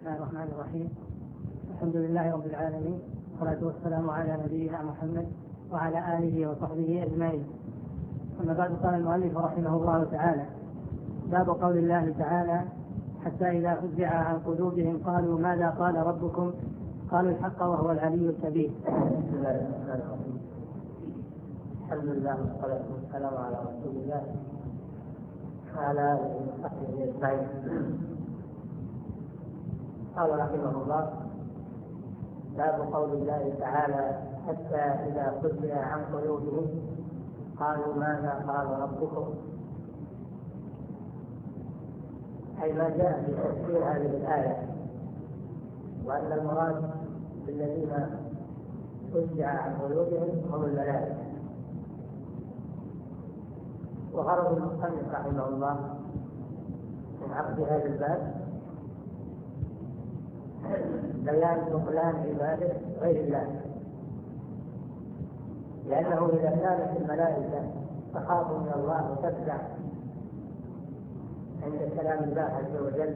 الله الرحمن الرحيم. الحمد لله رب العالمين، والصلاة والسلام على نبينا محمد وعلى آله وصحبه أجمعين. أما بعد، قال المؤلف رحمه الله تعالى: باب قول الله تعالى: حتى إذا فزع عن قلوبهم قالوا ماذا قال ربكم قالوا الحق وهو العلي الكبير. بسم الله الرحمن الرحيم. الحمد لله والصلاة والسلام على رسول الله وعلى آله وصحبه أجمعين. قال رحمه الله: باب قول الله تعالى: حتى إذا فزع عن قلوبهم قالوا ماذا قال ربكم، أي ما جاء في تفسير هذه الآية، وأن المراد بالذين فزع عن قلوبهم هم الملائكة. وغرض المصنف رحمه الله من عقد هذا الباب بيان بطلان عبادة غير الله، لأنه إذا كانت الملائكة تخاف من الله وتفزع عند كلام الله عز وجل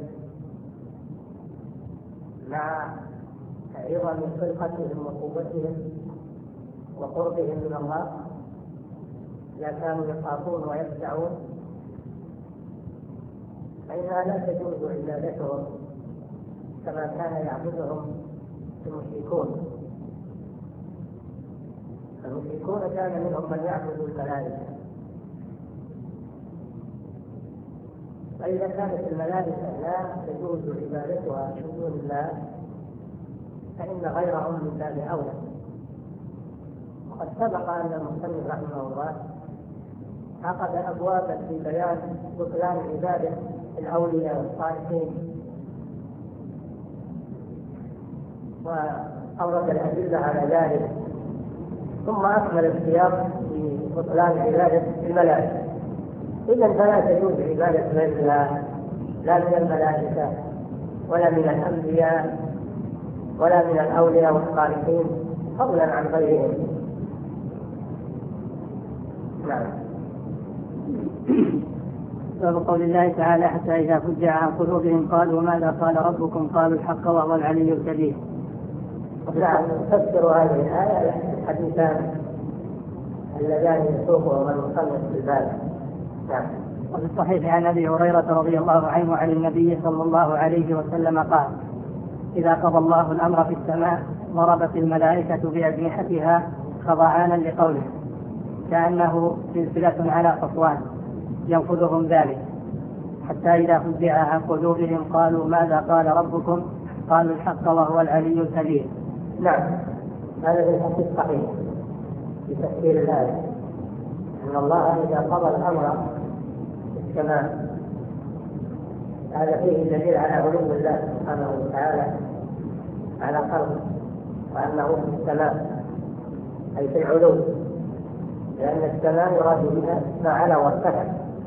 مع عظم خلقتهم وقوتهم وقربهم من الله، إذا كانوا يخافون ويفزعون فإنها لا تجوز عبادتهم كما كان يعبدهم المشركون. المشركون كان منهم من يعبد الملائكة، فإذا كانت الملائكة لا تجوز عبادتها من دون الله فإن غيرهم من باب أولى. وقد سبق أن المصنف رحمه الله عقد أبوابا في بيان بطلان عبادة الأولياء والصالحين، وأورد الأدلة على ذلك، ثم أكمل السياق في بطلان عبادة الملائكة. إذن فلا تجوز عبادة غير الله، لا من الملائكة ولا من الأنبياء ولا من الأولياء والصالحين، فضلا عن غيرهم. نعم. باب قول الله تعالى: حتى إذا فزع عن قلوبهم قالوا ماذا قال ربكم قالوا الحق وهو العلي الكبير. نعم، نفسر هذه الآية الحديثان اللذان يسوقهما المصنف في الباب. نعم. وفي الصحيح عن أبي هريرة رضي الله عنه عن النبي صلى الله عليه وسلم قال: إذا قضى الله الأمر في السماء ضربت الملائكة بأجنحتها خضعانا لقوله، كأنه سلسلة على صفوان ينفذهم ذلك، حتى إذا فزع عن قلوبهم قالوا ماذا قال ربكم قالوا الحق وهو العلي الكبير. نعم، هذا في الحديث صحيح في تفسير الآية، أن الله إذا قضى الأمر في السماء هذا فيه دليل على علو الله سبحانه وتعالى على خلقه، وأنه في السماء أي في العلو، لأن السماء يراد بها ما علا وارتفع.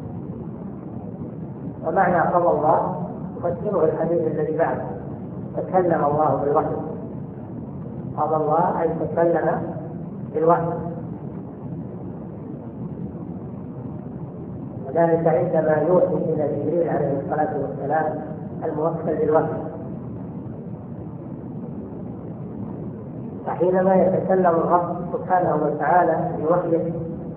ومعنى قضى الله يفسره الحديث الذي بعده: تكلم الله بالوحي. قضى الله أي تكلم بالوحي، وذلك عندما يوحي إلى جبريل عليه الصلاة والسلام الموكل بالوحي. فحينما يتكلم الرب سبحانه وتعالى بوحيه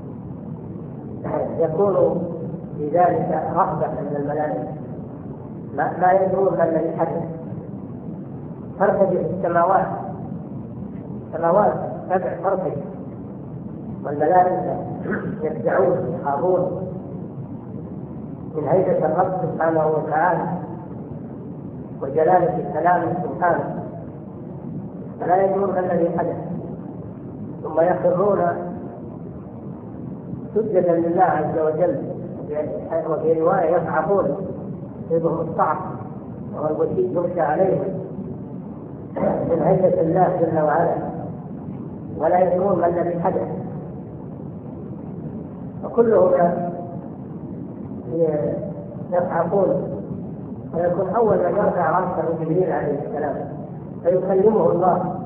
يكون بذلك رهبة من الملائكة، ما يدرون ما الذي حدث. ترتجف السماوات، سماوات سبع ترتجف، والملائكة يفزعون يخافون من هيبة الرب سبحانه وتعالى وجلالة كلامه سبحانه، فلا يدرون ما الذي حدث، ثم يخرون سجدا لله عز وجل، وفي رواية يصعقون يدهم الصعق وهو الوشي يغشى عليهم من هيبة الله جل وعلا، ولا يدرون ما الذي حدث. وكلهم يصعقون، ويكون أول من يرفع رأسه جبريل عليه السلام فيكلمه الله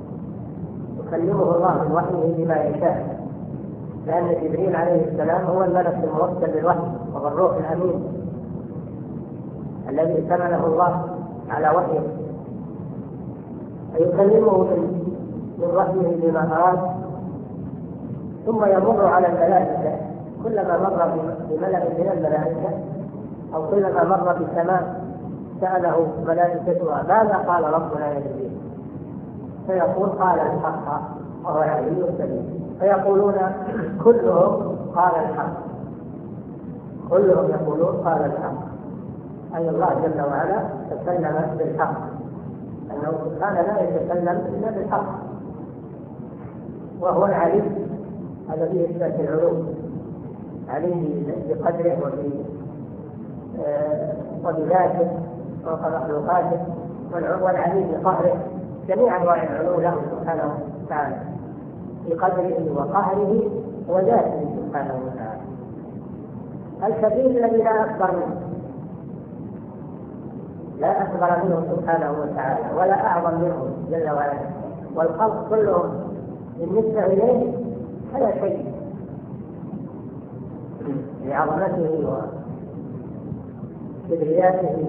بوحيه بما يشاء، لأن جبريل عليه السلام هو الملك الموكل بالوحي وهو الروح الأمين الذي ائتمنه الله على وحيه فيكلمه من رحمه بما أراد، ثم يمر على الملائكة. كلما مر بملأ من الملائكة أو كلما مر بسماء سأله ملائكتها ماذا قال ربنا يا جبريل؟ فيقول قال الحق وهو العلي الكبير. فيقولون كلهم قال الحق، كلهم يقولون قال الحق، أي الله جل وعلا تكلم بالحق، أنه سبحانه لا يتكلم إلا بالحق، وهو العلي. هذا فيه إثبات العلوم، علي بقدره وبذاته فوق مخلوقاته، والعلي بقهره. جميع أنواع العلو له سبحانه وتعالى بقدره وقهره وذاته سبحانه وتعالى. الكبير الذي لا أكبر منه، لا أكبر منه سبحانه وتعالى ولا أعظم منه جل وعلا، والخلق كلهم بالنسبة إليه فلا شيء لعظمته وكبرياته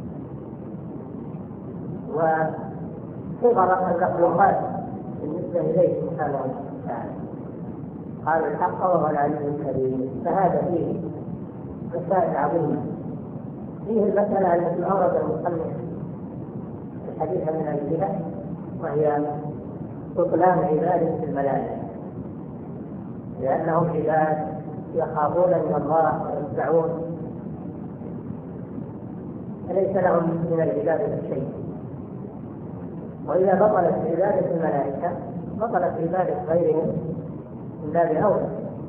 وصغر المخلوقات بالنسبة إليه سبحانه وتعالى. قال الحق وهو العلي الكبير. فهذا فيه مسائل عظيمة. فيه المسألة التي أورد المصنف الحديث من أجلها، وهي بطلان عبادة الملائكة، لأنهم عباد يخافون من الله ويخشعون، فليس لهم من العبادة شيء. وإذا بطلت عبادة الملائكة بطلت عبادة غيرهم من باب أولى.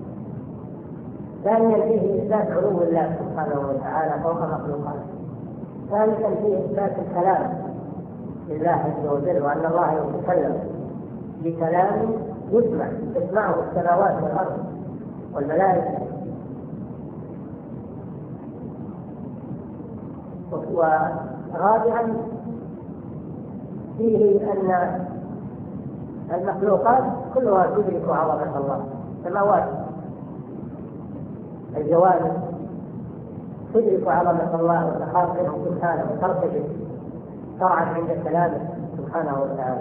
ثانيا فيه إثبات علو الله سبحانه وتعالى فوق مخلوقاته. ثالثا فيه إثبات الكلام لله عز وجل، وأن الله يتكلم بكلام تسمعه السماوات والأرض والملائكة. ورابعا فيه أن المخلوقات كلها تدرك عظمة الله. السماوات الجوانب تدرك عظمة الله وتخاف منه سبحانه وترتجف ترعد عند كلامه سبحانه وتعالى.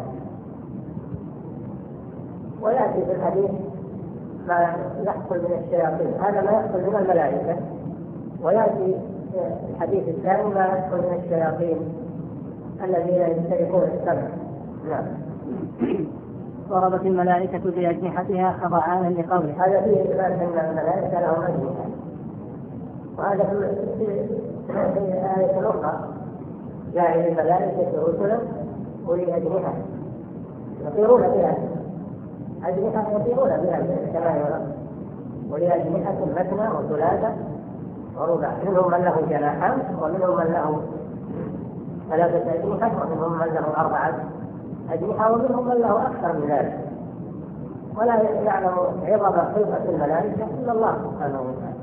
ويأتي في الحديث ما يحصل من الشياطين، هذا ما يحصل من الملائكة. ويأتي في الحديث الثاني ما يحصل من الشياطين الذين يسترقون السمع. نعم. ضربت الملائكة بأجنحتها خضعانا لقوله. هذا فيه إثبات أن الملائكة لهم أجنحة، وهذا في آية أخرى جاعل الملائكة رسلا أولي أجنحة يطيرون بها، أجنحة يطيرون بها كما يرى، أولي أجنحة مثنى وثلاثة ورباع، منهم من له جناحان ومنهم من له ثلاثة أجنحة ومنهم من له أربعة أجنحة ومنهم من له أكثر من ذلك. ولا يعلم عظم خلقة الملائكة إلا الله سبحانه وتعالى.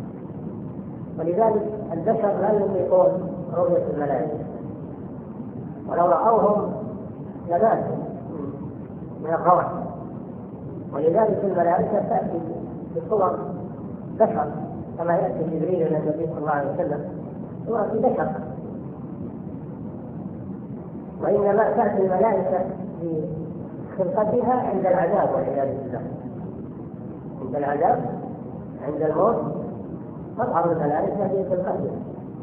ولذلك البشر لا يطيقون رؤية الملائكة، ولو رأوهم لماتوا من الروع. ولذلك الملائكة تأتي بصور بشر كما يأتي جبريل إلى النبي صلى الله عليه وسلم صورة بشر، وإنما تأتي الملائكة بخلقتها عند العذاب والعياذ بالله. عند العذاب عند الموت تظهر الملائكة بخلقتها،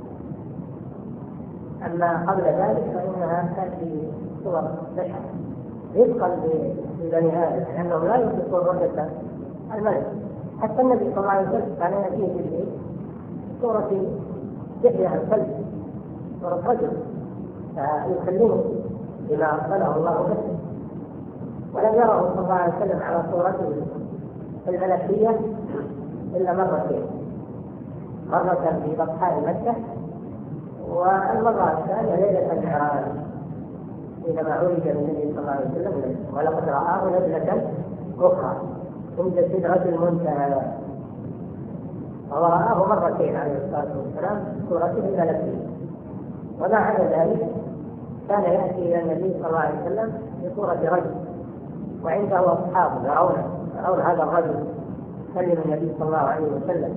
أما قبل ذلك فإنها تأتي صور بشر رفقا ببني آدم، لأنهم لا يمسكون رؤية الملك. حتى النبي صلى الله عليه وسلم كان يأتيه جبريل صورة يحيى الكلب، صورة رجل، فيكلمه بما أرسله الله به، ولم يره صلى الله عليه وسلم على صورته الملكية إلا مرتين، مرة في بطحاء مكة، والمرة الثانية ليلة المعراج حينما عرج بالنبي صلى الله عليه وسلم، ولقد رآه نزلة أخرى عند سدرة المنتهى، ورآه مرتين عليه الصلاة والسلام صورته الملكية. وما عدا ذلك كان يأتي إلى النبي صلى الله عليه وسلم بصورة رجل، وعنده أصحابه يرون هذا الرجل يكلم النبي صلى الله عليه وسلم.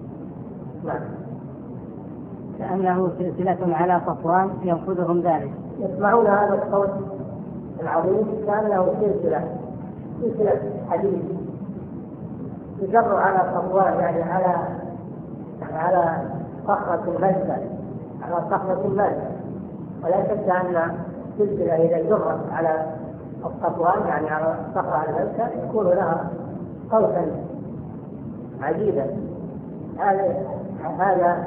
نعم. كأنه سلسلة على صفوان ينقذهم ذلك. يسمعون هذا الصوت العظيم كأنه سلسلة حديد يجر على صفوان، يعني على صخرة ملسة، على صخرة ملسة. ولا شك أن سلسلة إذا جرت على الصفوان يعني على الصخرة الملسة يكون لها صوتا عجيبا. هذا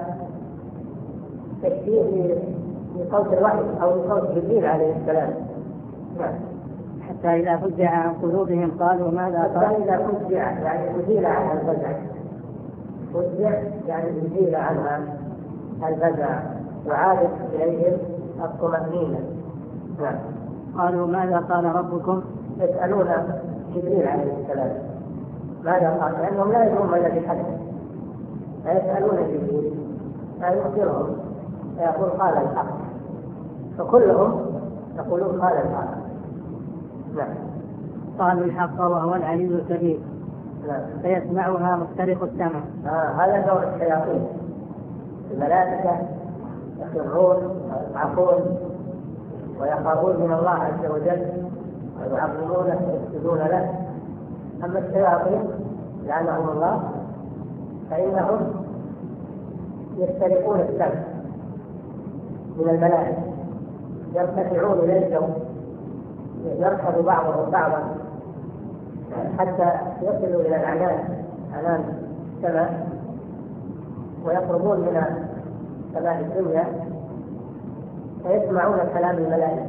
تشبيه لصوت الوحي أو لصوت جبريل عليه السلام. حتى إذا فزع عن قلوبهم قالوا ماذا قال. حتى إذا فزع يعني أزيل عنها الفزع، فزع يعني أزيل عنها الفزع وعادت إليهم الطمأنينة. قالوا ماذا قال ربكم. يسألون جبريل عليه السلام ماذا قال، لأنهم لا يدرون الذي حدث، فيسألون جبريل فيخبرهم فيقول قال الحق، فكلهم يقولون قال الحق. قالوا الحق وهو العلي الكبير. فيسمعها مسترق السمع. هذا دور الشياطين. الملائكة يخرون ويضعفون ويخافون من الله عز وجل ويعظمونه ويسجدون له. أما الشياطين لعنهم الله فإنهم يسترقون السمع من الملائكة، يرتفعون إلى الجو، يركض بعضهم بعضا حتى يصلوا إلى عنان السماء ويقربون من سماء الدنيا فيسمعون كلام الملائكة،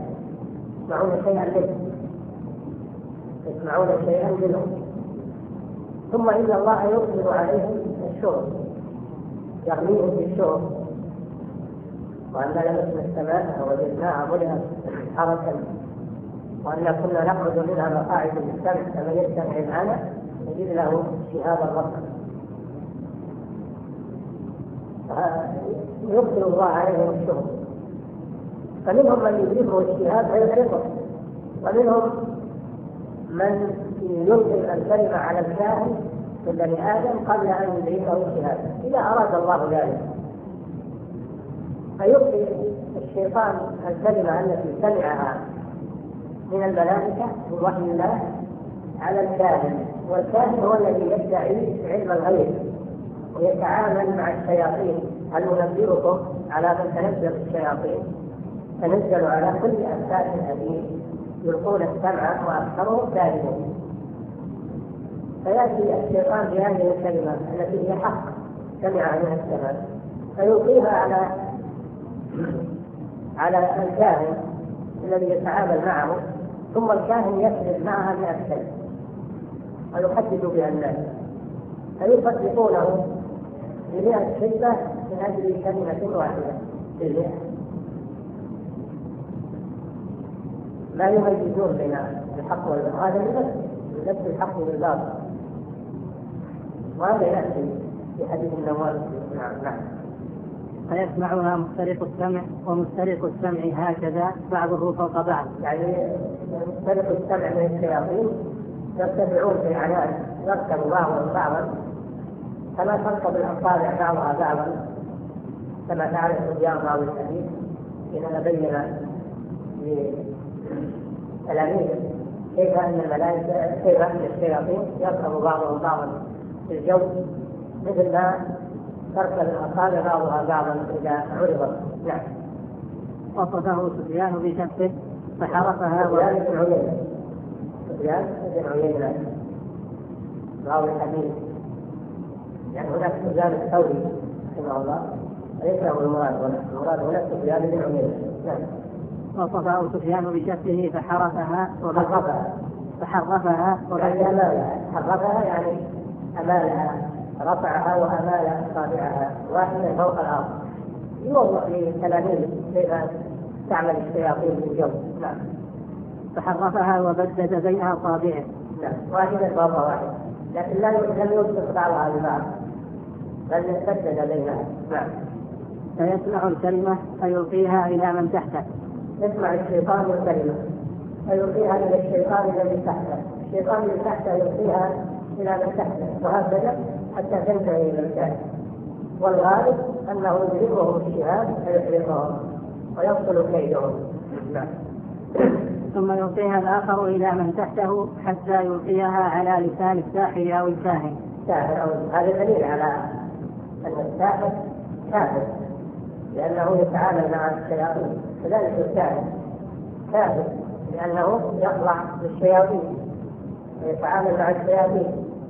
يسمعون شيئا منهم. ثم إن الله يرسل عليهم الشهب يغنيهم بالشهب، وأن لمسنا السماء فوجدناها ملئت حرسا وأن كنا نخرج منها مقاعد للسمع فمن يستمع الآن يجد له شهابا رصدا. يرسل الله عليهم الشهب، فمنهم من يجيبه الشهاب فيحرقه، ومنهم من يلقي الكلمة على الكاهن من بني آدم قبل أن يدركه الشهاب إذا أراد الله ذلك، فيلقي الشيطان الكلمة التي سمعها من الملائكة من وحي الله على الكاهن، والكاهن هو الذي يدعي علم الغيب ويتعامل مع الشياطين. هل ننبئكم على من تنزل الشياطين؟ تنزل على كل أفاك أثيم يلقون السمع وأكثرهم كاذبون. فيأتي الشيطان بهذه الكلمة التي هي حق سمعها من السماء فيلقيها على الكاهن الذي يتعامل معه، ثم الكاهن يسرد معها 100 كلمة ويحدث بها الناس فيصدقونه ب100 كلمة من أجل كلمة واحدة بالمئة. لا يميزون بين الحق والباطل، هذا نفس الحق والباطل، وهذا يأتي في حديث النواس. نعم. فيسمعها مسترق السمع، ومسترق السمع هكذا بعضه فوق بعض، يعني مسترق السمع من الشياطين يرتفعون في عنان يركب بعضهم بعضا كما تركب الأصابع بعضها بعضا، كما تعرف الصبيان أو الحديث حينما بين لتلاميذه كيف أن الملائكة كيف أن الشياطين يركب بعضهم بعضا في الجو مثل ما تركب الأصابع بعضها بعضا إذا عرضت. نعم. وصفه سفيان بشفه فحرفها سفيان بن عيينة راوي الحديث، يعني هناك سفيان الثوري رحمه الله ليس هو المراد هناك سفيان بن عيينة. نعم. وصفه سفيان بشفه فحرفها يعني حرفها يعني أمالها، رفعها وأمال أصابعها واحدة فوق الأرض، يوضح للتلاميذ كيف تعمل الشياطين في الجو. نعم. فحرفها وبدد بين أصابعه. نعم. واحدة فوق واحدة، لكن لم يوصف بعضها ببعض بل بدد بينها. نعم. فيسمع الكلمة فيلقيها إلى من تحته. يسمع الشيطان الكلمة فيلقيها إلى الشيطان الذي تحته، الشيطان الذي تحته يلقيها إلى من تحته، وهكذا حتى تنتهي إلى الكاهن، والغالب أنه يدركهم الشهاب فيحرقهم ويبطل كيدهم. ثم يلقيها الآخر إلى من تحته حتى يلقيها على لسان الساحر أو الكاهن. هذا دليل على أن الساحر كافر، لأنه يتعامل مع الشياطين، كذلك الكاهن كافر لأنه يخضع للشياطين ويتعامل مع الشياطين.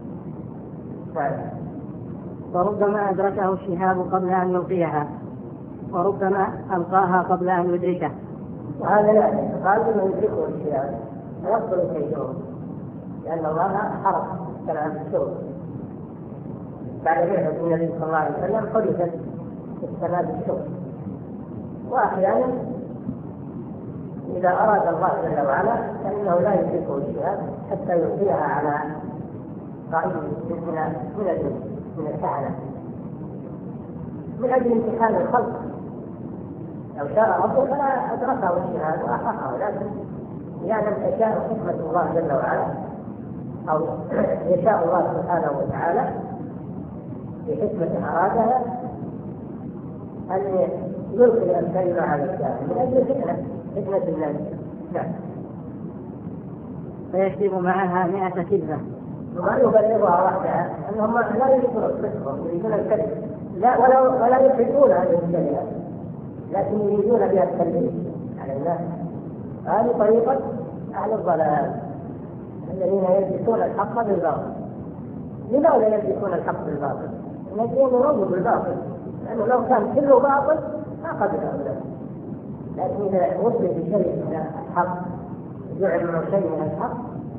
وربما أدركه الشهاب قبل أن يلقيها، وربما ألقاها قبل أن يدركه. وهذا لا قال من يدركه الشهاب ويبطل كيدهم، لأن الله حرق كلام الشرك بعد بعثة النبي صلى الله عليه وسلم حدثت السماء بالشرك. وأحيانا إذا أراد الله جل وعلا فإنه لا يدركه الشهاب حتى يلقيها على قائد من الكهنة من أجل امتحان الخلق. لو شاء ربه فلا أدركه الشهاب وأحققه، لكن يعلم أشياء حكمة الله جل وعلا، أو يشاء الله سبحانه وتعالى بحكمة أرادها أن يلقي الكلمة على الكاهن من أجل فتنة الناس. نعم. فيكذب معها 100 كذبة وما يبلغها وحدها أنهم لا يريدون الصدق، يريدون الكذب، ولا يحبون هذه الكلمة، لكن يريدون بها التلبيس على الناس. هذه طريقة أهل الضلال الذين يلبسون الحق بالباطل. لماذا يلبسون الحق بالباطل؟ الذين يرغبوا بالباطل، لأنه لو كان كله باطل ما قبل هؤلاء، لكن إذا وصل بشيء من الحق جعل منه شيء من الحق،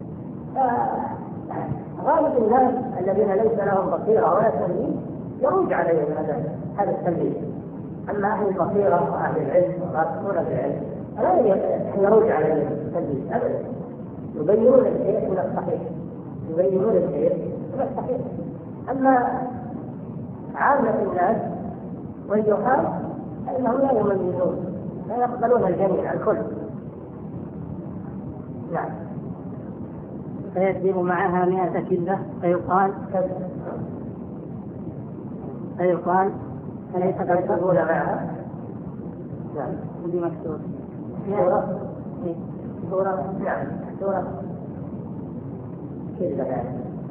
غالب الناس الذين ليس لهم بصيرة ولا تمييز يروج عليهم هذا التمييز. أما أهل البصيرة وأهل العلم والراسخون في العلم لا يروج عليهم التمييز أبدا، يبينون الشيء من الصحيح، يبينون الشيء من الصحيح. أما عامة الناس والجهال فإنهم لا يميزون، لا يقبلون الجميع الكل. نعم. فيكذب معها 100 كذبة فيقال أليس قد يكذبون معها؟ نعم. ودي مكتوب سورة نعم سورة كذبة يعني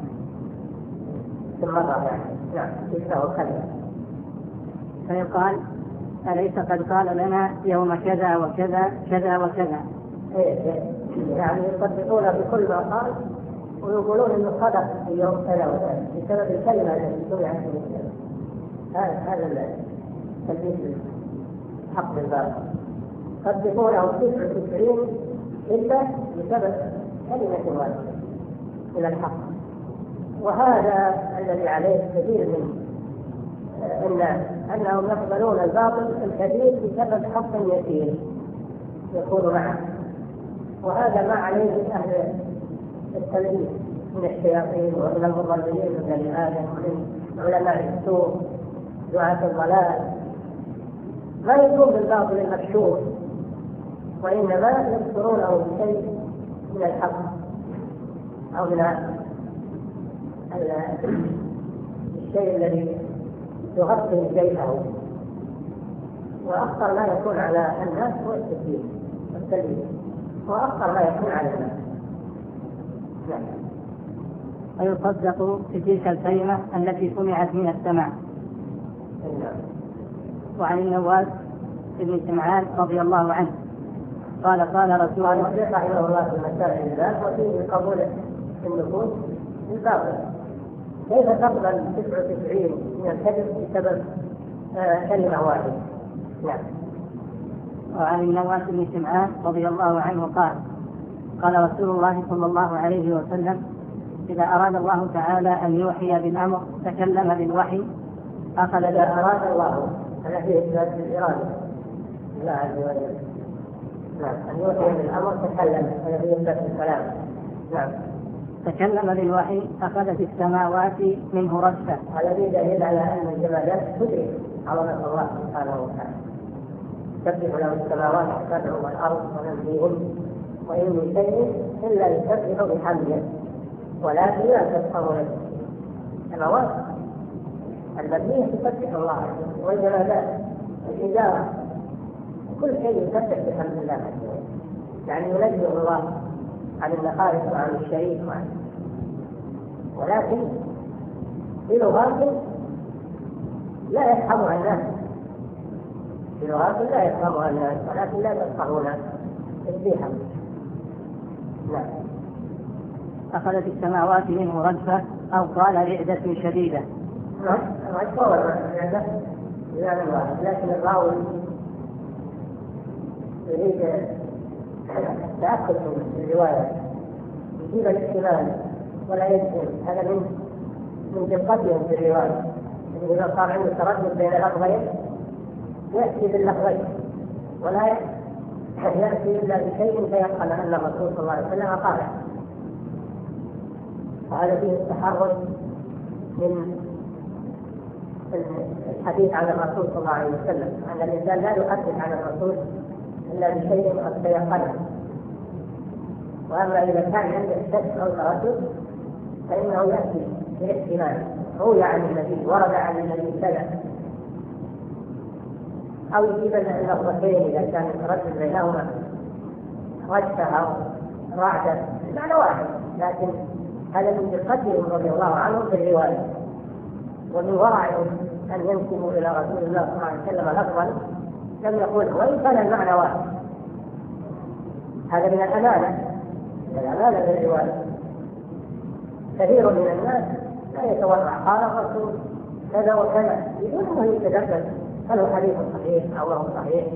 ثم مرة يعني نعم كذبة وكذبة. فيقال أليس قد قال لنا يوم كذا وكذا كذا وكذا. يعني يصدقون بكل ما قال ويقولون انه صدق في يوم كذا وكذا بسبب الكلمه التي سمعت من هذا التلبيس الحق بالباطل. يصدقونه 99 الا بسبب كلمه واحده من الحق. وهذا الذي عليه كثير من الناس انهم يقبلون الباطل الكثير بسبب حق يسير يكون معه. وهذا ما عليه أهل التلبيس من الشياطين ومن المضللين من بني آدم ومن علماء السوء دعاة الضلال. ما يكون بالباطل المكشوف، وإنما يذكرونه بشيء من الحق أو من الشيء الذي يغطي جيشه. وأخطر ما يكون على الناس هو التكذيب والتلبيس، وأخطر ما يكون على الناس. ويصدق في تلك الكلمة التي سمعت من السماء. وعن النواس بن سمعان رضي الله عنه قال رسول الله رحمه الله في مسائل الذات وفيه قبول النفوس بالباطل. كيف تقبل 99 من الكذب بسبب كلمة واحدة؟ نعم. وعن النواس بن سمعان رضي الله عنه قال رسول الله صلى الله عليه وسلم إذا أراد الله تعالى أن يوحي بالأمر تكلم بالوحي أخذ إذا أراد الله الذي إثبات الإرادة لا عز وجل. نعم. أن يوحي بالأمر تكلم الذي إثبات الكلام. نعم. تكلم بالوحي أخذت السماوات منه رجفة. الذي دليل على أن الجمادات تدرك عظمة الله سبحانه وتعالى. تسبح له السماوات السبع والأرض ومن فيهن وإن من شيء إلا يسبح بحمده ولكن لا تفقهون السماوات المبنية تسبح الله والجمادات الحجارة كل شيء يسبح بحمد الله عز وجل، يعني ينزه الله عن النقائص وعن الشريك ولكن في لغات لا يفهمها الناس، في لغات لا يفهمها الناس ولكن لا تفقهون تسبيحا. نعم. أخذت السماوات منه رجفة أو قال رعدة شديدة. نعم أتصور الرعدة بمعنى واحد، لكن الراوي يريد التأكد من الرواية، يجيب الاحتمال ولا يجزم، هذا من دقتهم في الرواية. إذا صار عنده تردد بين لفظين يأتي باللفظين ولا يأتي إلا بشيء فيقال أن الرسول صلى الله عليه وسلم قال. وهذا فيه التحرر من الحديث عن الرسول صلى الله عليه وسلم، أن الإنسان لا يحدث عن الرسول إلا بشيء قد تيقنه. وأما إذا كان عنده شك أو تردد فإنه يأتي بالاحتمال، روي عن النبي، ورد عن النبي كذا، أو يجيب اللفظتين إذا كان يتردد بينهما رجفة أو رعدة، معنى واحد، لكن هذا من دقتهم رضي الله عنهم في الرواية ومن ورعهم أن ينسبوا إلى رسول الله صلى الله عليه وسلم لفظا لم يقول وإن كان المعنى واحد. هذا من الأمانة للرواية. كثير من الناس لا يتورع قال الرسول كذا وكذا بدون أن يتدبر هل هو حديث صحيح أو هو صحيح،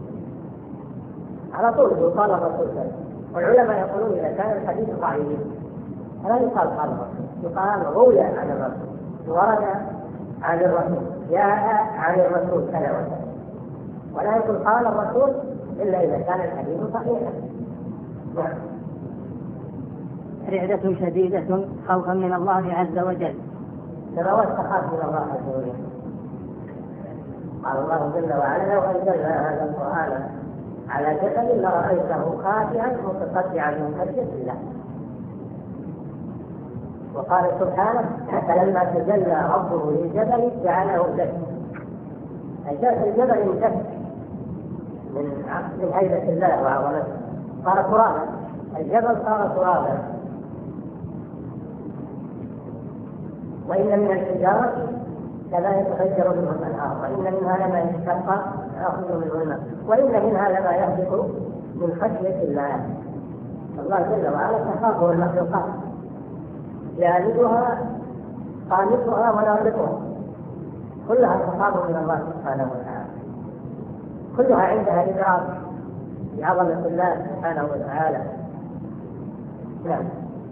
على طول يقال الرسول كذا. والعلماء يقولون إذا كان الحديث ضعيف فلا يقال قال الرسول، يقال روي عن الرسول، ورد عن الرسول، جاء عن الرسول كذا وكذا، ولا يقول قال الرسول إلا إذا كان الحديث صحيحا. نعم. رعدة شديدة خوفا من الله عز وجل. تروى تخاف من الله عز وجل. قال الله جل وعلا لو أنزلنا هذا القرآن على جبل لرأيته خاشعا متصدعا من خشية الله. وقال سبحانه فلما تجلى ربه للجبل جعله دكا، الجبل انتهى من هيبة الله وعظمته، صار ترابا، الجبل صار ترابا. وإن من الحجارة لما يتفجر منه الأنهار، وإن منها لما يشتق يأخذ منه الماء، وإن منها لما يهبط من خشية الله. الله جل وعلا تخافه المخلوقات، جانبها قامتها وناطقها كلها تخاف من الله سبحانه وتعالى، كلها عندها إدراك بعظمة الله سبحانه وتعالى. نعم.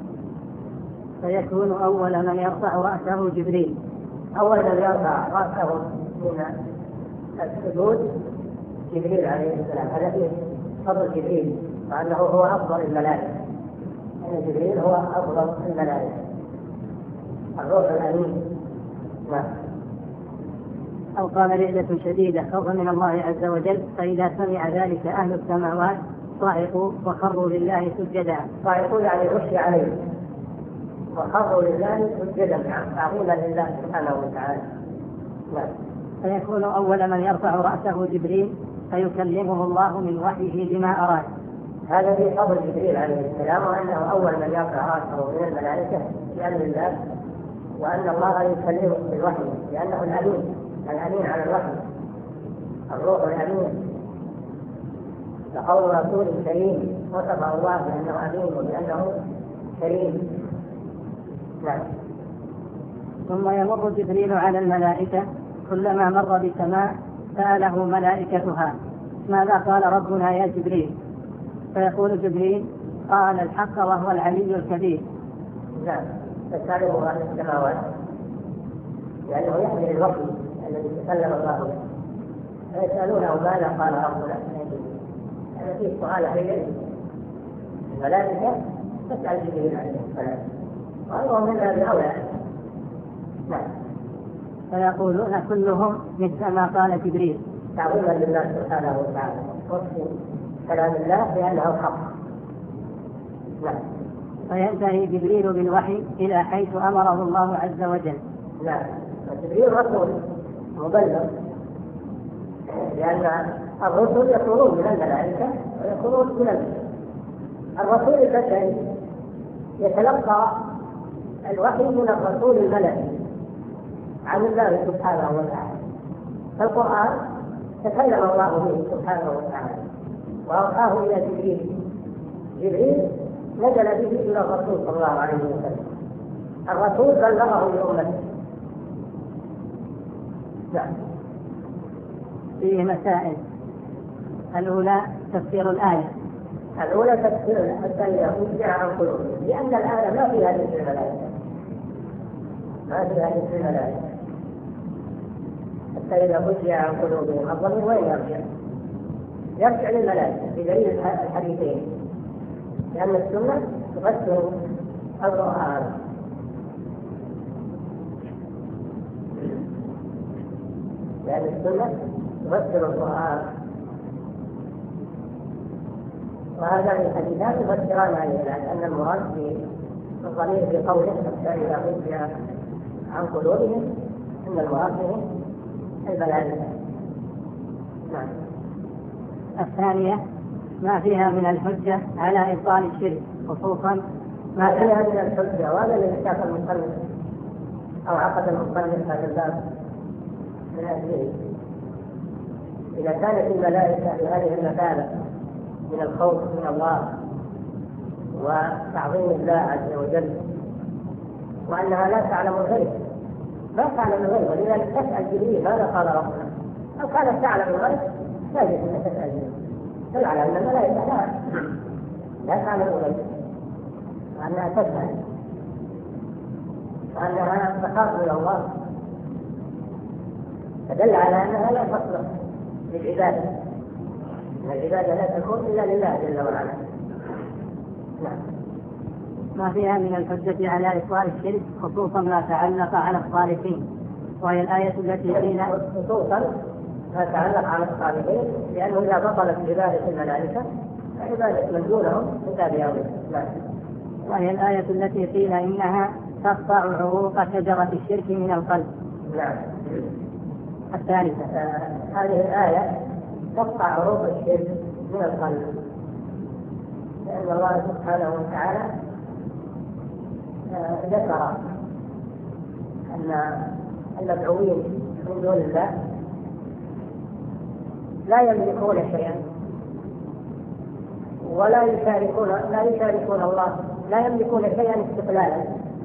فيكون أول من يرفع رأسه جبريل. أول من يرفع رأسه من السجود جبريل عليه السلام. هذا فيه فضل جبريل وأنه هو أفضل الملائكة، أن جبريل هو أفضل الملائكة، الروح الأمين. نعم. أو قال رعدة شديدة خوفا من الله عز وجل، فإذا سمع ذلك أهل السماوات صعقوا وخروا لله سجدا. صعقوا يعني غشي عليه، وخروا لله سجدا تعظيما لله سبحانه وتعالى. نعم. فيكون أول من يرفع رأسه جبريل فيكلمه الله من وحيه بما أراد. هذا في فضل جبريل عليه السلام، وأنه أول من يرفع رأسه من الملائكة بأمر الله، وأن الله يكلمه بالوحي لأنه الأمين على الوحي، الروح الأمين. لقول رسول كريم وصفه الله بأنه أمين وبأنه كريم. نعم. ثم يمر جبريل على الملائكة، كلما مر بسماء سأله ملائكتها ماذا قال ربنا يا جبريل؟ فيقول جبريل قال الحق وهو العلي الكبير. نعم. تسأله عن السماوات لأنه يحمل الوحي الذي تكلم الله به، فيسألونه ماذا قال ربنا. هذا فيه سؤال عليه الملائكة تسأل جبريل عليه السلام، وهو منها بأولى. نعم. فيقولون كلهم مثل ما قال جبريل تعظيما لله سبحانه وتعالى، وصف كلام الله بأنه حق. نعم. فينتهي جبريل بالوحي إلى حيث أمره الله عز وجل. نعم. جبريل رسول مبلغ، لأن الرسل يكونون من الملائكة ويكونون من البشر. الرسول البشري يتلقى الوحي من الرسول الملكي عن الله سبحانه وتعالى. فالقرآن تكلم الله به سبحانه وتعالى وأوحاه إلى جبريل. جبريل نزل به إلى الرسول صلى الله عليه وسلم. الرسول بلغه لأمته. نعم. فيه مسائل. الأولى تفسير الآية. الأولى تفسير الآية وجع عن قلوبهم، لأن الآية ما فيها ذكر الملائكة، ما فيها ذكر الملائكة. حتى إذا وجع عن قلوبهم الضمير وين يرجع؟ يرجع للملائكة بدليل الحديثين، لأن السنة تفسر القرآن. لأن السنة تفسر القرآن، وهذا الحديثان يفسران عليه، لأن المراد في الضمير في قوله حتى إذا وجع عن قلوبهم أن المراد به الملائكة. نعم. الثانية ما فيها من الحجة على إبطال الشرك، خصوصا ما فيها من الحجة، وهذا اللي اشتاق المصنف أو عقد المصنف هذا الباب من أجله. إذا كانت الملائكة بهذه المثابة من الخوف من الله وتعظيم الله عز وجل، وأنها لا تعلم الغيب، ما تعلم الغيب، ولذلك تسأل جبريل ماذا قال ربنا. لو كانت تعلم الغيب لا يجب أن تسأل جبريل، دل على أن الملائكة لا تعلم الغيب، وأنها تسأل، وأنها تخاف من الله، فدل على أنها لا تصلح للعبادة. العبادة لا تكون إلا لله جل وعلا. نعم. ما فيها من الحجة على إبطال الشرك، خصوصا ما تعلق على الصالحين، وهي الآية التي قيل خصوصا ما تعلق على الصالحين، لأنه إذا بطلت عبادة الملائكة فعبادة من دونهم تتابعون. نعم. وهي الآية التي قيل إنها تقطع عروق شجرة الشرك من القلب. نعم. الثالثة هذه الآية تقطع عروق الشرك من القلب، لأن الله سبحانه وتعالى ذكر أن المدعوين من دون الله لا يملكون شيئا ولا يشاركون الله، لا يملكون شيئا استقلالا،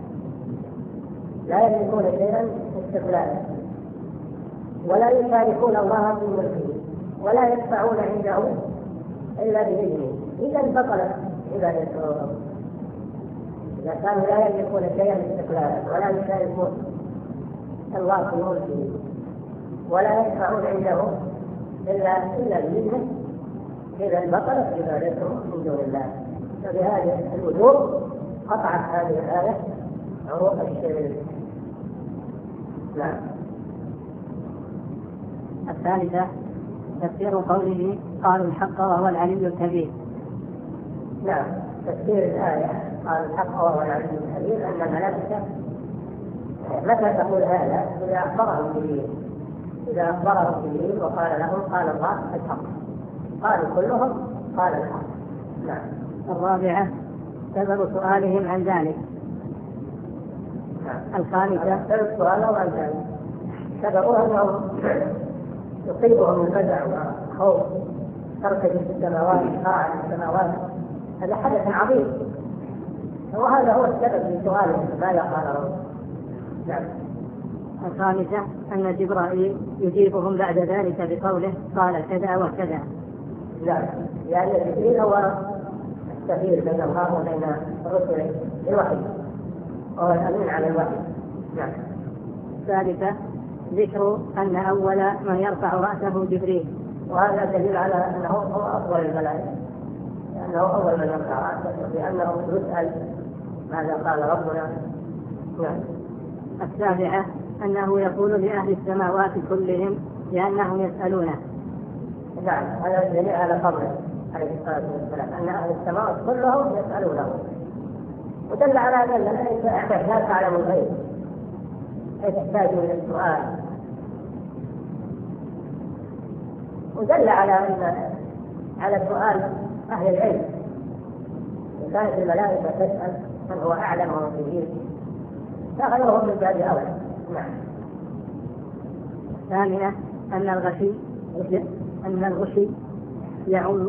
لا يملكون شيئا استقلالا، ولا يشاركون الله في ملكه، ولا يدفعون عنده إلا بإذنه. إذا بطلت عبادته. إذا كانوا لا يملكون شيئا استقلالا ولا يشاركون الله في ملكه ولا يدفعون عنده إلا بإذنه، إذا بطلت عبادته من دون الله. فبهذه الوجوه قطعت هذه الآية عروق الشرك. نعم. الثالثة تفسير قوله قالوا الحق وهو العلي الكبير. نعم. تفسير الآية قالوا الحق وهو العلي الكبير أن الملائكة متى تقول هذا؟ إذا أخبرهم جبريل وقال لهم قال الله الحق، قالوا كلهم قال الحق. نعم. الرابعة سبب سؤالهم عن ذلك. نعم. الخامسة سبب سؤالهم عن ذلك سببوها أنهم يصيبهم الفزع والخوف، ترتجف السماوات، قاع السماوات، هذا حدث عظيم، وهذا هو السبب في سؤالهم ماذا قال ربهم. نعم. الخامسة أن جبرائيل يجيبهم بعد ذلك بقوله قال كذا وكذا. لا، يعني جبريل هو السفير بين الله وبين الرسل بالوحي، وهو الأمين على الوحي. نعم. الثالثة ذكر أن أول من يرفع رأسه جبريل، وهذا دليل على أنه هو أفضل الملائكة، لأنه أول من يرفع رأسه، لأنه يسأل ماذا قال ربنا. نعم. السابعة أنه يقول لأهل السماوات كلهم لأنهم يسألونه. نعم، هذا دليل على فضله عليه الصلاة والسلام، أن أهل السماوات كلهم يسألونه، ودل على أن الملائكة لا تعلم الغيب، تحتاج إلى السؤال. ودل على سؤال أهل العلم، وكانت الملائكة تسأل من هو أعلم المسلمين فغيرهم من باب أولى. نعم. ثانية أن الغشي يعم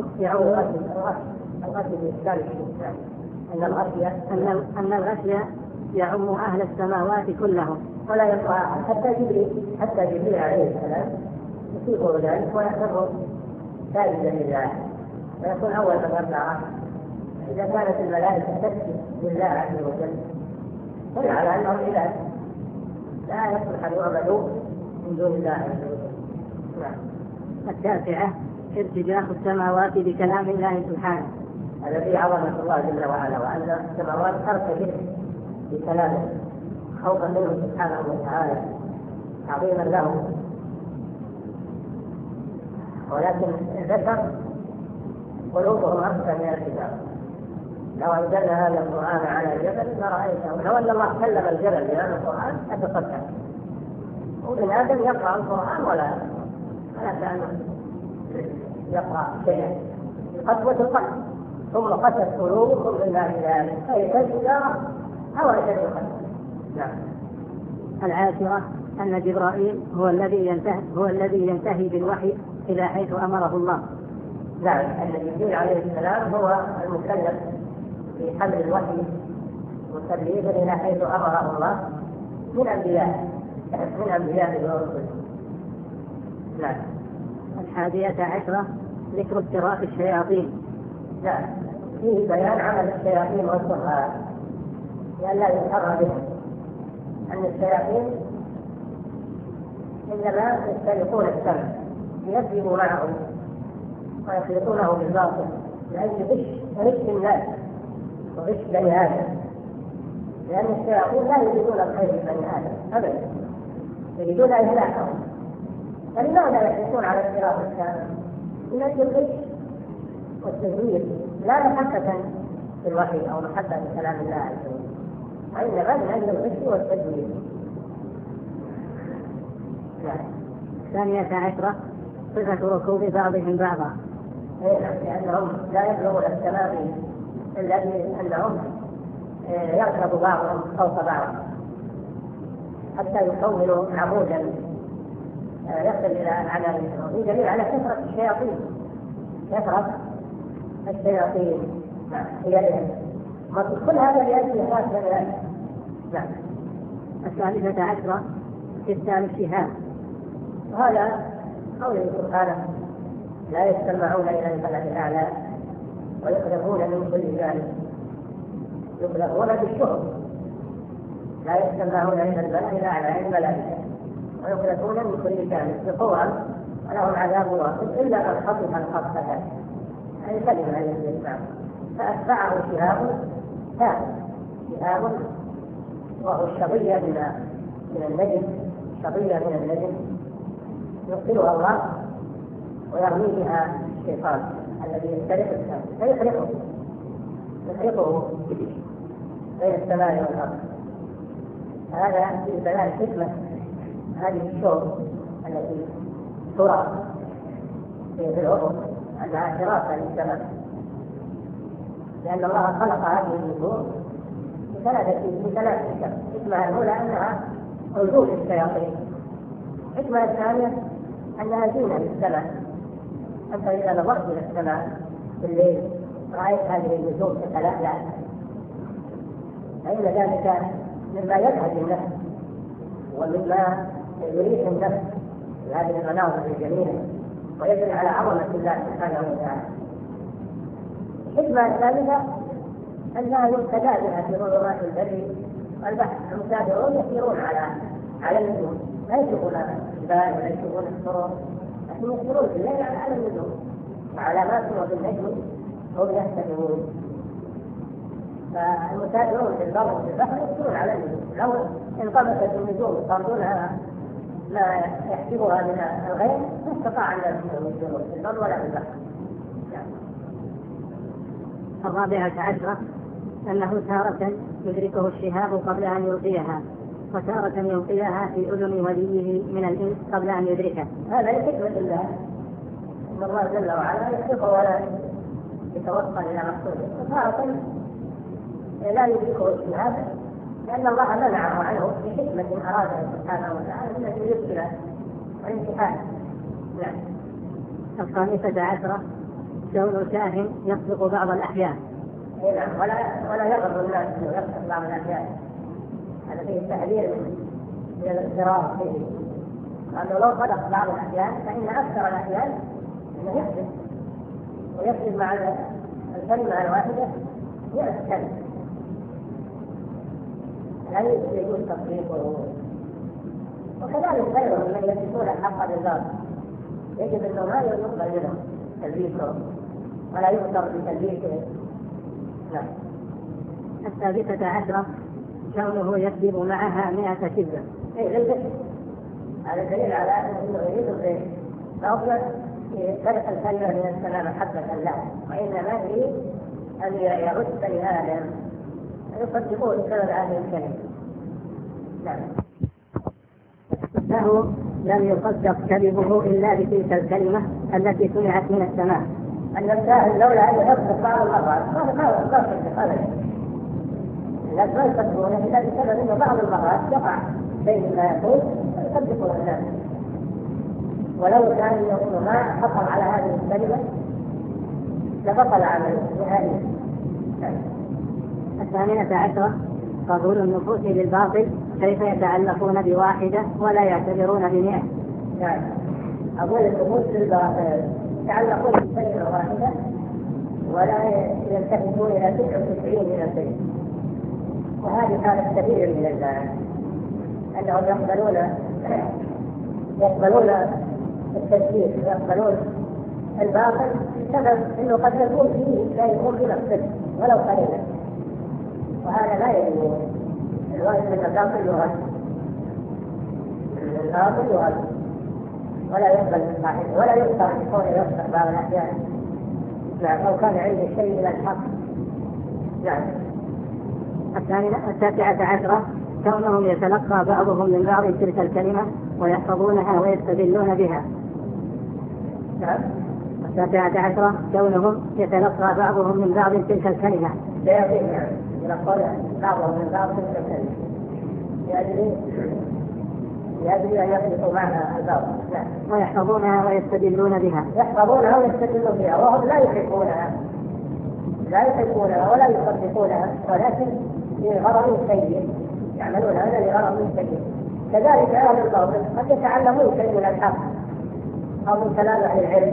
أن الغشي يعم أهل السماوات كلهم ولا يقع حتى جبريل عليه السلام يصيبه ذلك ويحسبه ساجدا لله ويكون أول من يرفع. إذا كانت الملائكة تسجد لله عز وجل دل على أنهم إله لا يصلح أن يعبدوا من دون الله عز وجل. التاسعة ارتجاف السماوات بكلام الله سبحانه، الذي عظمة الله جل وعلا، وأن السماوات ترتجف بكلامه خوفا منه سبحانه وتعالى تعظيما له. ولكن البشر قلوبهم أكثر من الكتاب. لو أنزلنا هذا القرآن على جبل لرأيته، لو أن الله كلم الجبل بهذا القرآن أتصدق. وابن آدم يقرأ القرآن ولا كأنه يقرأ شيئا. قسوة القلب ثم قست قلوبكم من بعد ذلك فهي كالحجارة أو أشد قسوة. نعم. العاشرة أن جبرائيل هو الذي ينتهي بالوحي إلى حيث أمره الله. نعم، أن جبريل عليه السلام هو المكلف بحمل الوحي وتبليغه إلى حيث أمره الله من أنبياء ورسله. نعم. الحادية عشرة ذكر افتراء الشياطين. نعم، فيه بيان عمل الشياطين والسحرة لئلا يسحر بهم، أن الشياطين إنما يسترقون السمع ليكذبوا معهم ويخلطونه بالباطل لأجل غش الناس وغش بني آدم، لأن الشياطين لا يريدون الخير لبني آدم أبدا، يريدون إهلاكهم. فلماذا يحرصون على افتراء السمع؟ من أجل الغش والتزوير، لا محبة في الوحي أو محبة في كلام الله عز وجل، وإنما من أجل الغش والتزوير. الثانية عشرة صفة ركوب بعضهم بعضا، لأنهم لا يبلغون السماء إلا بأنهم يركب بعضهم فوق بعض حتى يكونوا عمودا يصل إلى أعلى. وفي دليل على كثرة الشياطين هي كل هذا لأجل إخراج بني آدم. نعم. الثالثة عشرة استئصال الشهاب، وهذا قوله سبحانه لا يستمعون إلى البلد الأعلى ويقذفون من كل جانب، يقذفون بالشهب، لا يستمعون إلى البلد الأعلى الملائكة ويقذفون من كل جانب بقوة ولهم عذاب واصب إلا من خطف الخطفة، هذه كلمة للإسلام. فأتبعه شهاب وهو الشظية من النجم يرسلها الله ويرمي بها الشيطان الذي يسترق السماء فيحرقه بين السماء والأرض. هذا في بيان حكمة هذه الشهب التي ترى في الأفق أنها حراسة للسماء، لأن الله خلق هذه النجوم بثلاث حكم. حكمة الأولى أنها عدول الشياطين، الحكمة الثانية أنها زينة للسماء. أنت إذا نظرت إلى السماء في الليل رأيت هذه النجوم تتلألأ، فإن ذلك مما يذهب النفس ومما يريح النفس في هذه المناظر الجميلة ويدل على عظمة الله سبحانه وتعالى. الحكمة الثالثة أنها يهتدى بها في ظلمات البر والبحر، المتابعون يسيرون على النجوم، لا يشوفون الجبال ولا يشوفون الصخور، لكن يسيرون في الليل على النجوم وعلامات وبالنجم هم يهتدون. فالمتابعون في البر وفي البحر يسيرون على النجوم، لو انطبقت النجوم صارتونها ما يحسبها من الغيب ما استطاع الناس ان يسيرون في البر ولا في البحر. الرابعة عشرة أنه تارة يدركه الشهاب قبل أن يلقيها، وتارة يلقيها في أذن وليه من الإنس قبل أن يدركه. هذا لحكمة الله أن الله جل وعلا يحقق ولا يتوصل إلى مقصوده، وتارة لا يدركه اجتهاد لأن الله منعه عنه بحكمة أرادها سبحانه وتعالى من أجل الابتلاء والامتحان. نعم. 15 كون كاهن يصدق بعض الأحيان. نعم. ولا يغضب الناس أنه يصدق بعض الأحيان، هذا فيه التحذير من الاضطرار فيه، لأنه لو صدق بعض الأحيان فإن أكثر الأحيان أنه يكذب، ويكذب مع الكلمة الواحدة 100 كلمة، لا يجوز تصديقه. وكذلك غيرهم من يثبتون الحق بالباطل يجب أنه ما يقبل منهم تلبيسه ولا يؤثر بتلبيسه. نعم. 16 كونه يكذب معها 100 كذبة. هذا دليل على أنه يريد بأفضل ترك الكلمة من السلام محبة الله، وإنما يريد أن يرد بني آدم يصدقون بسبب هذه الكلمة. نعم. له لم يصدق كذبه إلا بتلك الكلمة التي سمعت من السماء. أن الكاهن لولا أن يصدق بعض المرات ما صدق أبدا، الناس ما يصدقون إلا بسبب أنه بعض المرات يقع شيء ما يقول يصدقون الناس، ولو كان أنه ما حصل على هذه الكلمة لبطل عمله نهائيا. 18 قبول النفوس للباطل، كيف يتعلقون بواحدة ولا يعتبرون ب100. نعم. قبول النفوس للباطل يتعلقون بكلمة واحدة ولا يلتفتون إلى 99 من الشيء، وهذه كانت كثير من الناس أنهم يقبلون التشريك ويقبلون الباطل بسبب أنه قد يكون فيه لا يكون بنفسه ولو قليلا، وهذا لا يجوز. الواجب أن الباطل يغلط، الباطل يغلط ولا يقبل الصحيح ولا يقبل كونه يصدق بعض الأحيان. نعم. أو كان عنده شيء من الحق. نعم. 19 كونهم يتلقى بعضهم من بعض تلك الكلمة ويحفظونها ويستدلون بها. نعم. 19 كونهم يتلقى بعضهم من بعض تلك الكلمة. يلقون بعضهم من بعض تلك الكلمة لأجل أن يخلطوا معها الباطل. نعم. ويحفظونها ويستدلون بها. يحفظونها ويستدلون بها وهم لا يحبونها ولا يصدقونها، ولكن لغرض سيء يعملون هذا لغرض سيء. كذلك أهل الباطل قد يتعلمون شيء من الحق أو من كلام أهل العلم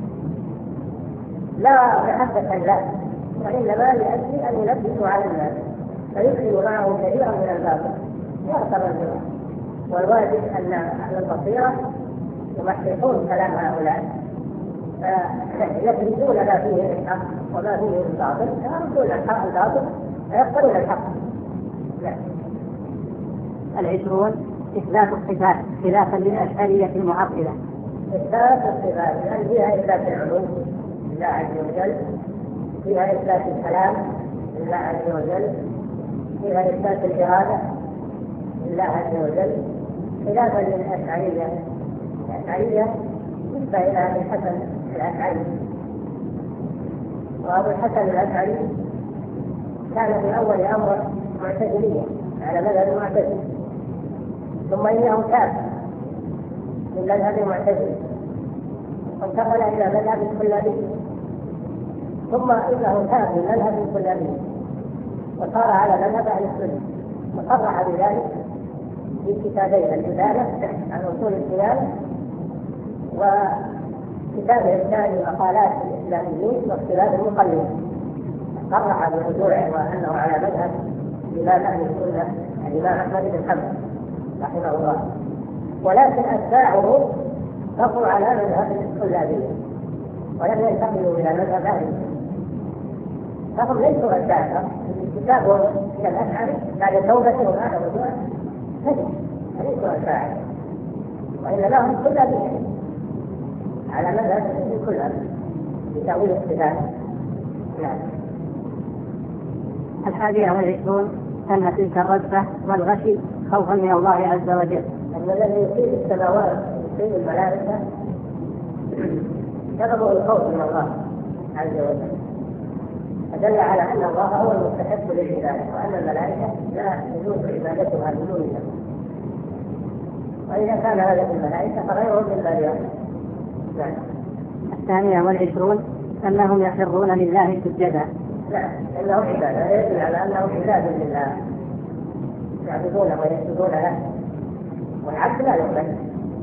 لا محبة له، وإنما لأجل أن يلبسوا على الناس فيدخل معهم كثيرا من الباطل يعتبر منه. والواجب أن أهل البصيرة يمحقون كلام هؤلاء فيدرسون ما فيه الحق وما فيه الباطل، يردون الحق الباطل ويقبلون الحق. 20 إثبات الصفات خلافا للأشعرية المعطلة. إثبات الصفات لأن فيها إثبات العلوم لله عز وجل، فيها إثبات الكلام لله عز وجل، فيها إثبات الإرادة لله عز وجل، خلافا للأشعرية. الأشعرية نسبة إلى أبي الحسن الأشعري، وأبو الحسن الأشعري كان في أول أمر معتزليا على مذهب المعتزلة، ثم إنه تاب من مذهب المعتزلة وانتقل إلى مذهب الكلابية، ثم إنه تاب من مذهب الكلابية وصار على مذهب أهل السنة، وصرح بذلك في كتابين: الإبانة عن أصول الديانة، وكتابه الثاني مقالات الإسلاميين واختلاف المقلدين. صرح برجوعه وأنه على مذهب الإمام أهل السنة الإمام أحمد بن حنبل رحمه الله، ولكن أتباعه بقوا على مذهب الكلابية ولم ينتقلوا إلى مذهب أهل السنة، فهم ليسوا أشاعرة. كتابهم إلى الأشعري بعد توبته وبعد رجوعه ليسوا أشاعرة، وإنما هم كلابية على مذهب الكلابية بتأويل الصفات. نعم. 21 أن تلك الرجفة والغشي خوفا من الله عز وجل. أن الذي يصيب السماوات يصيب الملائكة سببه الخوف من الله عز وجل، فدل على أن الله هو المستحق للعبادة، وأن الملائكة لا يجوز عبادتها بدون الله. وإذا كان هذا في الملائكة فغيرهم من باب. الثانية والعشرون أنهم يخرون لله سجدا. لا، إنهم عبادة، يدل على أنهم عباد لله يعبدونه ويسجدون له، والعبد لا يعبد،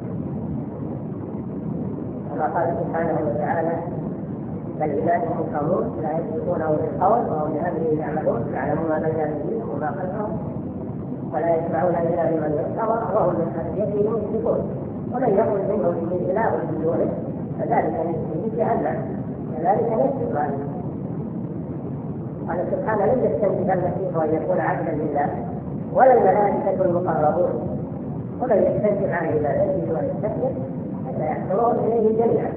كما قال سبحانه وتعالى: بل عباده مكرمون لا يسبقونه بالقول وهم بأمره يعملون يعلمون ما بين أيديهم وما خلفهم ولا يسمعون إلا لمن يرتضى وهم من خشيته مشركون ومن يقل منهم إني إله من دونه فذلك نجزيه جهنم كذلك نجزي الظالمين. قال سبحانه: لم يستنكف المسيح أن يكون عبدا لله ولا الملائكة المقربون ومن يستنكف عن عبادته ويستكبر فسيحشرون إليه جميعا.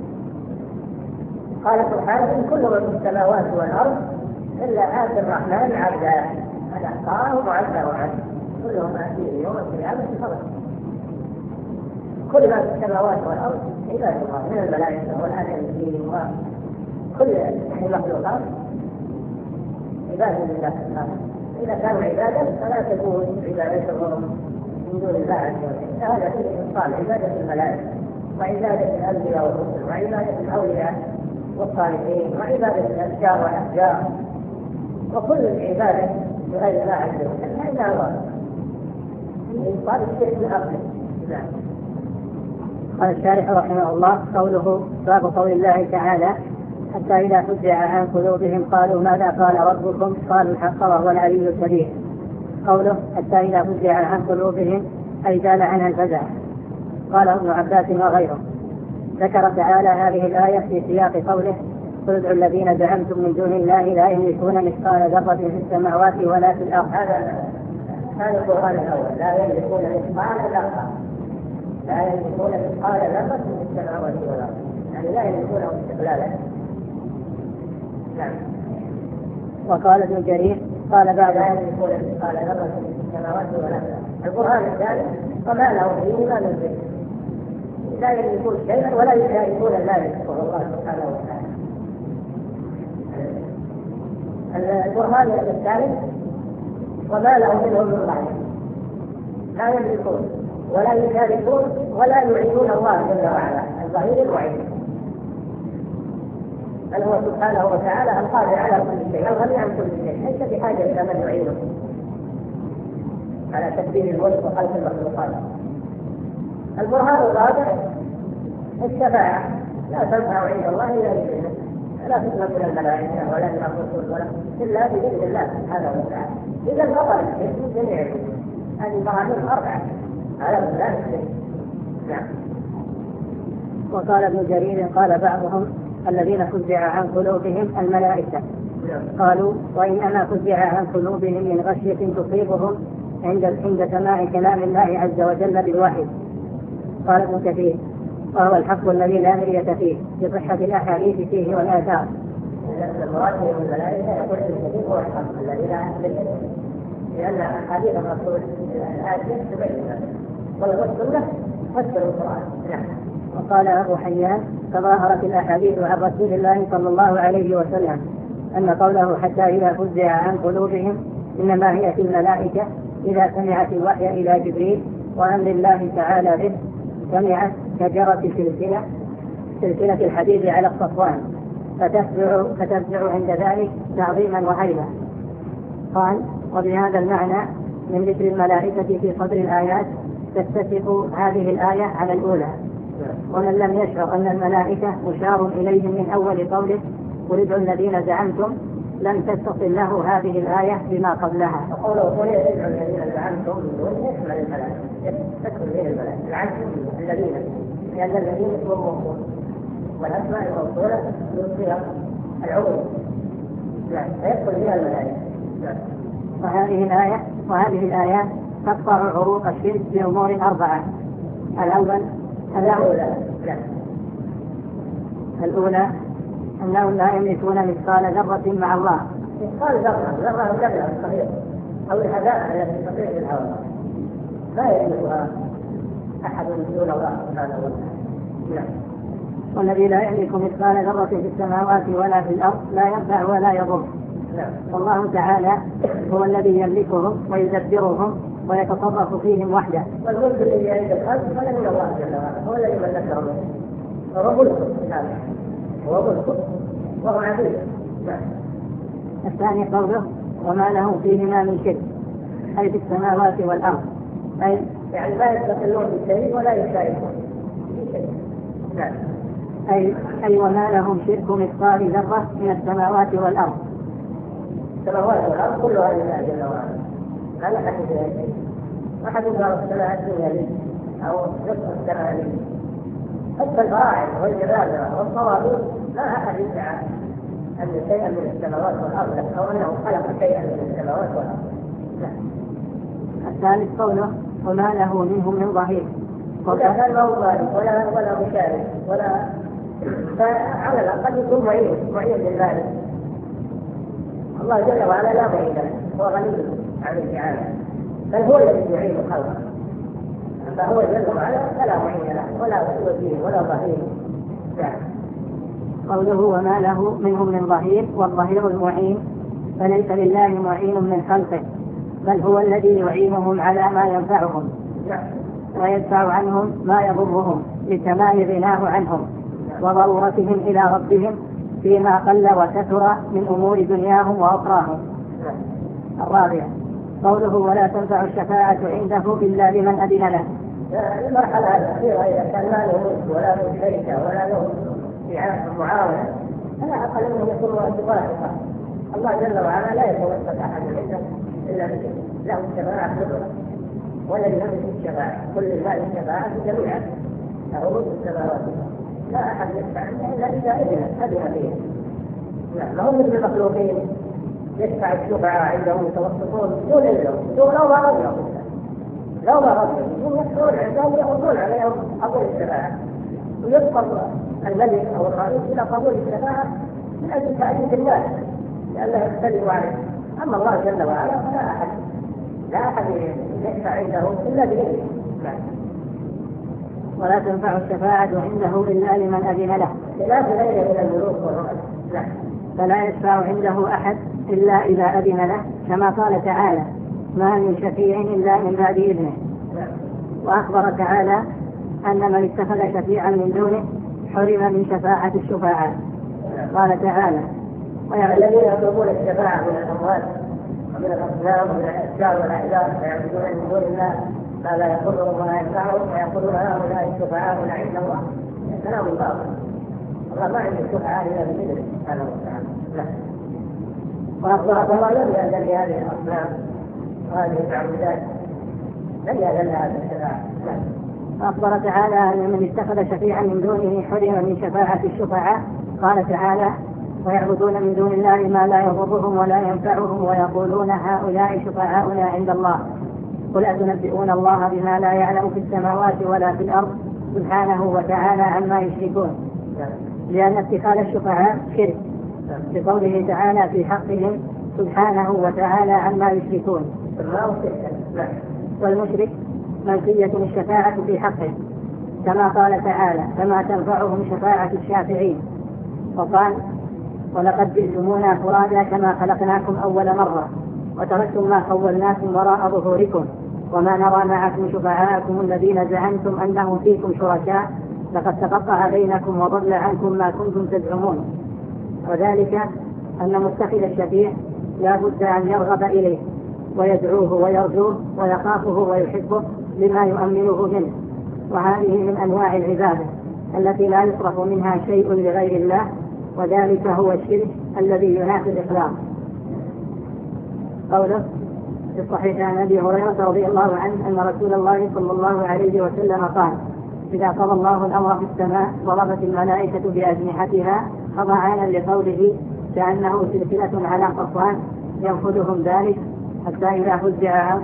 قال سبحانه: إن كل من في السماوات والأرض إلا آتي الرحمن عبدا. هذا أحقاه وعبده وعبده كلهم آتيه يوم القيامة فردا. كل ما في السماوات والأرض عباد الله من الملائكة والآدميين وكل المخلوقات عباد لله سبحانه. إذا كانوا عبادا فلا تكون عبادتهم من دون الله عز وجل. هذا فيه إبطال عبادة الملائكة وعبادة الأنبياء والرسل وعبادة الأولياء والصالحين وعبادة الأشجار والأحجار وكل العبادة لغير الله عز وجل فإنها الله إبطال الشرك الأصلي. قال الشارح رحمه الله: قوله باب قول الله تعالى: حتى إذا فزع عن قلوبهم قالوا ماذا قال ربكم قالوا الحق وهو العلي الكبير. قوله حتى إذا فزع عن قلوبهم أي زال عنها الفزع. قال ابن عباس وغيره. ذكر تعالى هذه الآية في سياق قوله: قل ادعوا الذين زعمتم من دون الله لا يملكون مثقال ذرة في السماوات ولا في الأرض. هذا القرآن الأول: لا يملكون مثقال ذرة، لا يملكون مثقال ذرة في السماوات والأرض، يعني لا يملكونه استقلالا. نعم. وقال ابن جرير قال بعد: لا يملكون مثقال ذرة في السماوات والأرض. القرآن الثاني: وما له فيه ما من ذكر، لا يملكون شيئا ولا يشاركون ذلك وهو الله سبحانه وتعالى. القرآن الثالث: وما لهم منهم من ظهير، لا يملكون ولا يشاركون ولا يعينون الله جل وعلا الظهير المعين، بل هو سبحانه وتعالى القادر على كل شيء الغني عن كل شيء ليس بحاجة إلى من يعينه على تدبير الملك وخلق المخلوقات. البرهان الرابع: الشفاعة لا تنفع عند الله إلا بإذنه، لا تطلب من الملائكة ولا من الرسل ولا إلا بإذن الله سبحانه وتعالى. إذا بطل الشرك جميعا. هذه براهين أربعة على الله الشرك. نعم. وقال ابن جرير قال بعضهم: الذين فزع عن قلوبهم الملائكة. قالوا: وإنما فزع عن قلوبهم من غشية تصيبهم عند سماع كلام الله عز وجل بالوحي. قال ابن كثير: وهو الحق الذي لا مرية فيه بصحة الأحاديث فيه والآثار. المراد من الملائكة يقول ابن كثير هو الحق الذي لا مرية فيه، لأن أحاديث الرسول الآتية تبين والسنة تفسر القرآن. نعم. وقال أبو حيان: تظاهرت الأحاديث عن رسول الله صلى الله عليه وسلم أن قوله حتى إذا فزع عن قلوبهم إنما هي في الملائكة إذا سمعت الوحي إلى جبريل وأمر الله تعالى به سمعت كجرة سلسلة الحديد على الصفوان فتفزع عند ذلك تعظيما وهيبة. قال: وبهذا المعنى من ذكر الملائكة في صدر الآيات تتفق هذه الآية على الأولى. ومن لم يشعر أن الملائكة مشار إليهم من أول قوله قل ادعوا الذين زعمتم لم تتصل له هذه الآية بما قبلها. وقوله قل ادعوا الذين زعمتم من دونه يشمل الملائكة، تدخل به الملائكة زعمتم الذين، لأن الذين اسمهم موصول والأسماء الموصولة يوصيها العموم، فيدخل بها الملائكة. وهذه الآيات تقطع عروق الشرك بأمور أربعة. الأولى أنهم لا يملكون مثقال ذرة مع الله. مثقال ذرة كبيرة صغيرة أو الحذاء التي تطير بالهواء لا يملكها أحد دون الله سبحانه وتعالى. والذي لا يملك مثقال ذرة في السماوات ولا في الأرض لا ينفع ولا يضر. والله تعالى هو الذي يملكهم ويدبرهم ويتصرف فيهم وحده. والملك الذي عند الخلق ولا من الله جل وعلا، هو الذي ملكهم، هو ملكه سبحانه، هو ملكه وهو عبيد. الثاني قوله وما له فيهما من شرك، أي في السماوات والأرض، أي يعني لا يستقلون بالشيء ولا يشاركون بشيء. أي وما لهم شرك مثقال ذرة من السماوات والأرض. السماوات والأرض كلها لله جل وعلا، لا أحد فيها شيء، ما حد يقدر السماء الدنيا لي أو نصف السماء لي. حتى الفراعنة والجبابرة والصواريخ لا أحد يدعي أن شيئا من السماوات والأرض أو أنه خلق شيئا من السماوات والأرض. الثالث قوله وما له منهم من ظهير. ولا كان له ظالم ولا مشارك ولا، فعلى الأقل يكون معين لله. الله جل وعلا لا معين له، هو غني عن الإعانة، بل هو الذي يعين خلقه، فهو جل وعلا فلا معين له ولا وزير ولا ظهير. قوله وما له منهم من ظهير، والظهير المعين، فليس لله معين من خلقه، بل هو الذي يعينهم على ما ينفعهم ويدفع عنهم ما يضرهم لتمام غناه عنهم وضرورتهم إلى ربهم فيما قل وكثر من أمور دنياهم وأخراهم. الرابع قوله ولا تنفع الشفاعة عنده إلا لمن أذن له. المرحلة الأخيرة إذا كان لا له ملك ولا له شركة ولا له معاونة فلا أقل منه يكون واثقا. الله جل وعلا لا يتوسط أحد عنده إلا بشيء، له الشفاعة كلها، والذي يملك الشفاعة كل الله الشفاعة جميعا له ملك السماوات، لا أحد يشفع إلا إذا أذن فيه. ما هو مثل المخلوقين يشفع الشفعاء عندهم يتوسطون دون إذنهم، لو ما رضوا هم يشفعون عندهم ويأخذون عليهم قبول الشفاعة، ويضطر الملك أو الخالق إلى قبول الشفاعة من أجل تأديب الناس لأنه يختلف عليه. أما الله جل وعلا فلا أحد يشفع عنده إلا بإذنه. ولا تنفع الشفاعة عنده إلا لمن أذن له، خلاف غيره من الملوك والرؤساء. فلا يشفع عنده أحد إلا إذا أذن له، كما قال تعالى ما من شفيع إلا من بعد إذنه. وأخبر تعالى أن من اتخذ شفيعا من دونه حرم من شفاعة الشفاعة. قال تعالى الذين يطلبون الشفاعة من الأموات ومن الأصنام ومن الأشجار والأحجار فيعبدون من دون الله ما لا يضرهم ولا ينفعهم ويقولون هؤلاء الشفعاء عند الله. كلام باطل، الله ما عنده الشفعاء إلا بإذنه سبحانه وتعالى. وأخبر الله لم يأذن لهذه الأصنام وهذه التعبدات، لم يأذن لها بالشفاعة. وأخبر تعالى أن من اتخذ شفيعا من دونه حرم من شفاعة الشفعاء. قال تعالى ويعبدون من دون الله ما لا يضرهم ولا ينفعهم ويقولون هؤلاء شفعاؤنا عند الله. قل أتنبئون الله بما لا يعلم في السماوات ولا في الأرض سبحانه وتعالى عما يشركون، لأن اتخاذ الشفعاء شرك، بقوله تعالى في حقهم سبحانه وتعالى عما يشركون. والمشرك منفية الشفاعة في حقه، كما قال تعالى فما تنفعهم شفاعة الشافعين. وقال ولقد جئتمونا فرادا كما خلقناكم أول مرة وتركتم ما خولناكم وراء ظهوركم وما نرى معكم شفعاءكم الذين زعمتم أنهم فيكم شركاء لقد تقطع بينكم وضل عنكم ما كنتم تزعمون. وذلك أن متخذ الشفيع لا بد أن يرغب إليه ويدعوه ويرجوه ويخافه ويحبه لما يؤمنه منه، وهذه من أنواع العبادة التي لا يصرف منها شيء لغير الله، وذلك هو الشرك الذي ينافي الإخلاص. قوله في الصحيح عن أبي هريرة رضي الله عنه أن رسول الله صلى الله عليه وسلم قال إذا قضى الله الأمر في السماء ضربت الملائكة بأجنحتها خضعانا لقوله كأنه سلسلة على قصوان ينفذهم ذلك حتى إذا فزع عن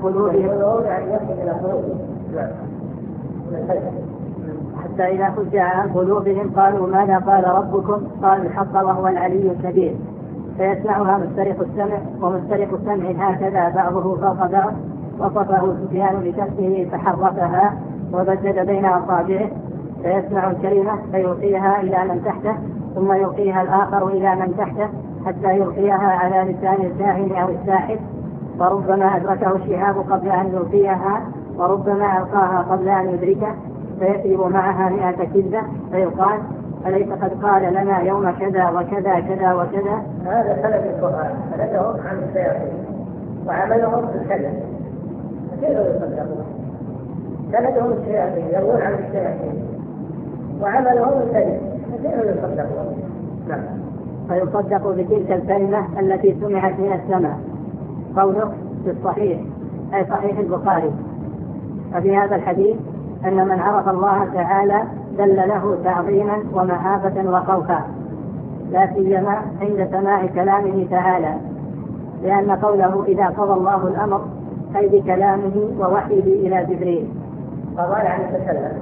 قلوبهم قالوا ماذا قال ربكم؟ قال الحق وهو العلي الكبير. فيسمعها مسترق السمع ومسترق السمع هكذا بعضه فوق بعض. وصفه سفيان بشمسه فحركها وبدد بين أصابعه فيسمع الكلمة فيلقيها إلى من تحته، ثم يلقيها الآخر إلى من تحته حتى يلقيها على لسان الكاهن أو الساحر، وربما أدركه الشهاب قبل أن يلقيها، وربما ألقاها قبل أن يدركه، فيكذب معها 100 كذبة، فيقال أليس قد قال لنا يوم كذا وكذا كذا وكذا. هذا سند القرآن، سندهم عن الشياطين وعملهم بالكذب، كيف يصدقون؟ سندهم الشياطين يروون عن الشياطين وعملهم الكذب، كيف يصدقون؟ نعم. فيصدق بتلك الكلمة التي سمعت من السماء. قوله في الصحيح أي صحيح البخاري. ففي هذا الحديث أن من عرف الله تعالى دل له تعظيما ومهابة وخوفا، لا سيما عند سماع كلامه تعالى، لأن قوله إذا قضى الله الأمر أي بكلامه ووحيه إلى جبريل، قضى يعني تكلم.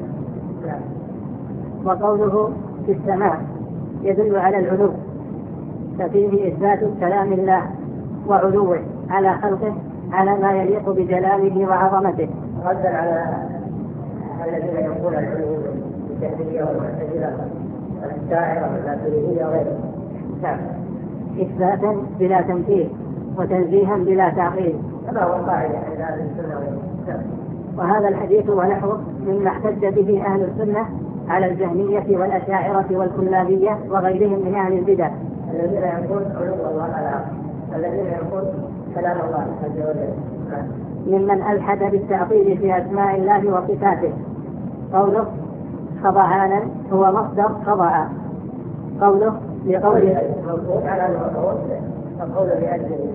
وقوله في السماء يدل على العلو، ففيه إثبات كلام الله وعلوه على خلقه على ما يليق بجلاله وعظمته، ردا على الذين يقولون العلو بالجهمية والمعتزلة والأشاعرة والماتريدية وغيرهم. نعم. إثباتا بلا تمثيل وتنزيها بلا تعطيل، هذا هو القاعدة عند أهل السنة. وهذا الحديث ونحوه مما احتج به أهل السنة على الجهمية والأشاعرة والكلابية وغيرهم من أهل البدع، الذين يقول علو الله على العرش، الذين يقول كلام الله عز وجل، ممن ألحد بالتعطيل في أسماء الله وصفاته. قوله خضعانا هو مصدر خضع. قوله لقوله على المفعول فقول لأجله.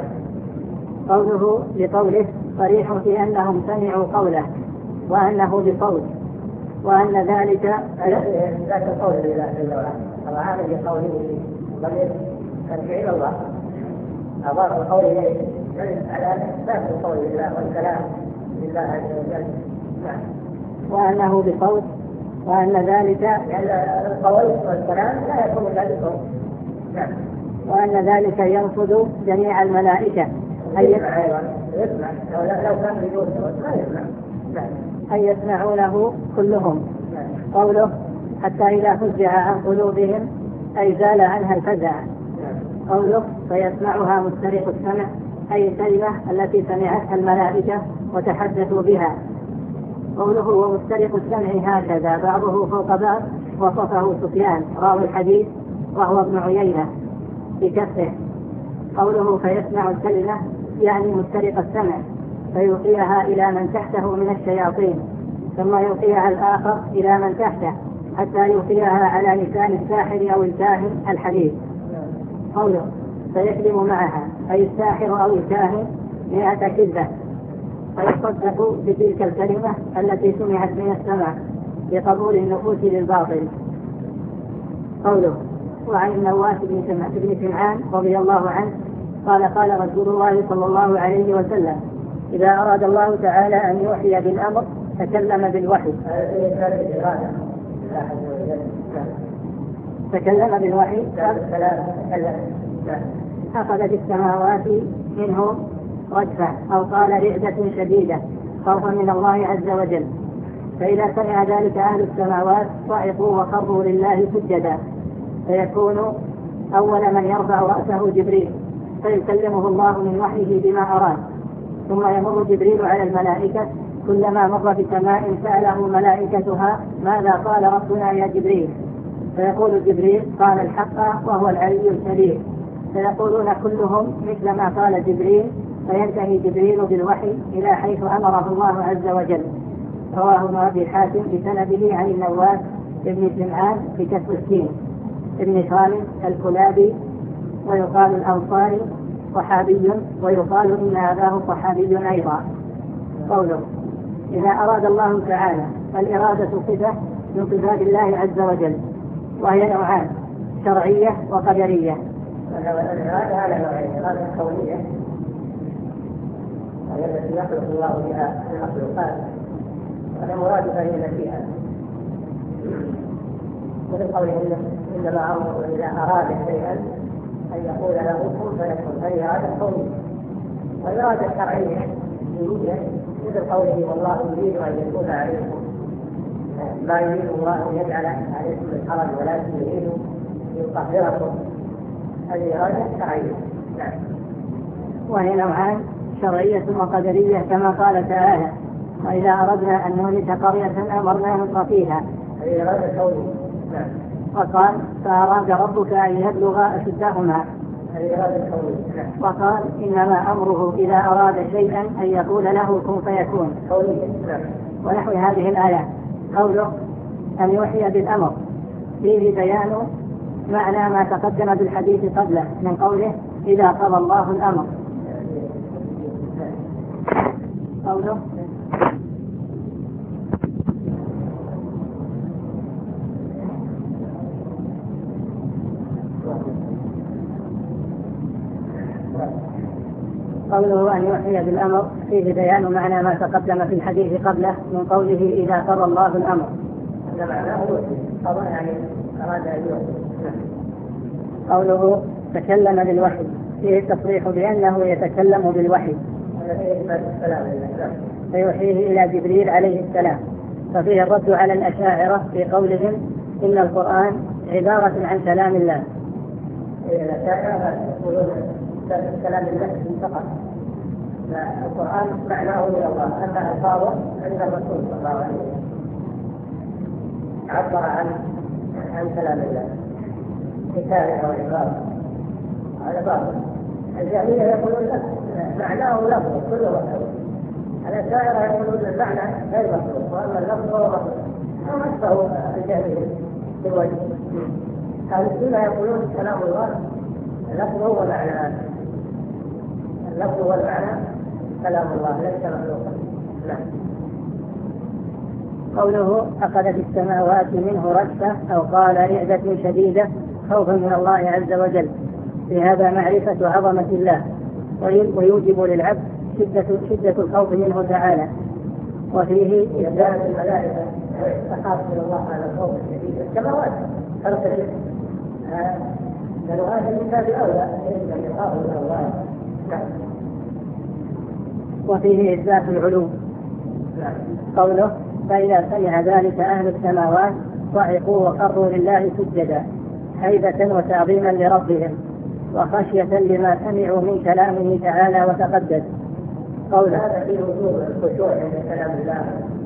قوله لقوله صريح في أنهم سمعوا قوله وأنه بصوت، وأن ذلك لا كقول لله جل وعلا، خضعانا لقوله ضمير ترجع إلى الله، أضاف القول إليه على إثبات القول لله والكلام لله عز وجل. وأنه بصوت، وأن ذلك يعني القول والكلام لا يكون إلا بصوت. وأن ذلك ينفذ جميع الملائكة يسمع لو كان بدون صوت ما يسمع، أي يسمعونه كلهم. قوله حتى إذا فزع عن قلوبهم أي زال عنها الفزع. قوله فيسمعها مسترق السمع أي الكلمة التي سمعتها الملائكة وتحدثوا بها. قوله ومسترق السمع هكذا بعضه فوق بعض وصفه سفيان راوي الحديث وهو ابن عيينة بكسره. قوله فيسمع الكلمة يعني مسترق السمع، فيلقيها إلى من تحته من الشياطين، ثم يلقيها الآخر إلى من تحته حتى يلقيها على لسان الساحر أو الكاهن الحديث. قوله فيكذب معها أي الساحر أو الكاهن 100 كذبة، فيصدق بتلك الكلمة التي سمعت من السمع بقبول النفوس للباطل. قوله وعن النواس بن سمعان رضي الله عنه قال قال رسول الله صلى الله عليه وسلم إذا أراد الله تعالى أن يوحي بالأمر تكلم بالوحي. تكلم بالوحي أخذت السماوات منه رجفة أو قال رعدة شديدة خوفا من الله عز وجل، فإذا سمع ذلك أهل السماوات صعقوا وخروا لله سجدا، فيكون أول من يرفع رأسه جبريل فيكلمه الله من وحيه بما أراد، ثم يمر جبريل على الملائكة كلما مر بسماء سأله ملائكتها ماذا قال ربنا يا جبريل، فيقول جبريل قال الحق وهو العلي الكبير، فيقولون كلهم مثل ما قال جبريل، فينتهي جبريل بالوحي إلى حيث أمره الله عز وجل. رواه ابن أبي حاتم بسنده عن النواس بن سمعان بكسر السين ابن خالد الكلابي، ويقال الأنصاري صحابي، ويقال إن أباه صحابي أيضا. قوله إذا أراد الله تعالى، الإرادة صفة من صفات الله عز وجل، وهي نوعان شرعية وقدرية. الإرادة على نوعين، إرادة كونية وهي التي يخلق الله بها المخلوقات، وهي مراد فهي فيها، مثل قوله إنما أمره إذا أراد شيئا أن يقول له كن فيكون، هذه إرادة كونية. والإرادة الشرعية دينية مثل قوله والله يريد أن يكون عليكم ما يريد الله أن يجعل عليكم الحرج ولكن يريد يطهركم. هذه إرادة شرعية. نعم. وهي نوعان، شرعية وقدرية، كما قال تعالى: وإذا أردنا أن نهلك قرية أمرنا مترفيها. هذه إرادة كونية. نعم. وقال: فأراد ربك أن يبلغ أشدهما. هذه إرادة كونية. نعم. وقال: إنما أمره إذا أراد شيئا أن يقول له كن فيكون. كونية. نعم. ونحو هذه الآية قوله أن يوحي بالأمر فيه بيان معنى ما تقدم بالحديث قبله من قوله إذا قضى الله الأمر. قوله أن يوحي بالأمر فيه بيان معنى ما تقدم في الحديث قبله من قوله إذا قضى الله الأمر. هذا معناه قضى يعني أراد أن يوحي. قوله تكلم بالوحي فيه التصريح بأنه يتكلم بالوحي فيوحيه إلى جبريل عليه السلام. ففيه الرد على الأشاعرة في قولهم إن القرآن عبارة عن كلام الله. الأشاعرة يقولون كلام الله فقط، القرآن معناه من الله، أما ألفاظه عند الرسول صلى الله عليه وسلم عبر عن كلام الله حكاية وعبارة. هذا باطل. الجهمية يقولون لا، معناه لفظ كله مخلوق. الأشاعرة يقولون المعنى غير مخلوق وأما اللفظ هو مخلوق. هم أشبهوا الجهمية بالوجه. أهل السنة يقولون كلام الله اللفظ هو معنى، اللفظ والمعنى كلام الله ليس مخلوقا. نعم. قوله أخذت السماوات منه رجفة أو قال رعدة شديدة خوفا من الله عز وجل، بهذا معرفة عظمة الله ويوجب للعبد شدة الخوف منه تعالى. وفيه إثبات الملائكة تخاف من الله على الخوف الشديد. السماوات خلق الرزق، لأنه هذا من باب أولى أن يخاف من الله. وفيه إثبات العلو. قوله فإذا سمع ذلك أهل السماوات صعقوا وخروا لله سجدا هيبة وتعظيما لربهم وخشية لما سمعوا من كلامه تعالى وتقدس. قوله هذا فيه وجوب الخشوع عند كلام الله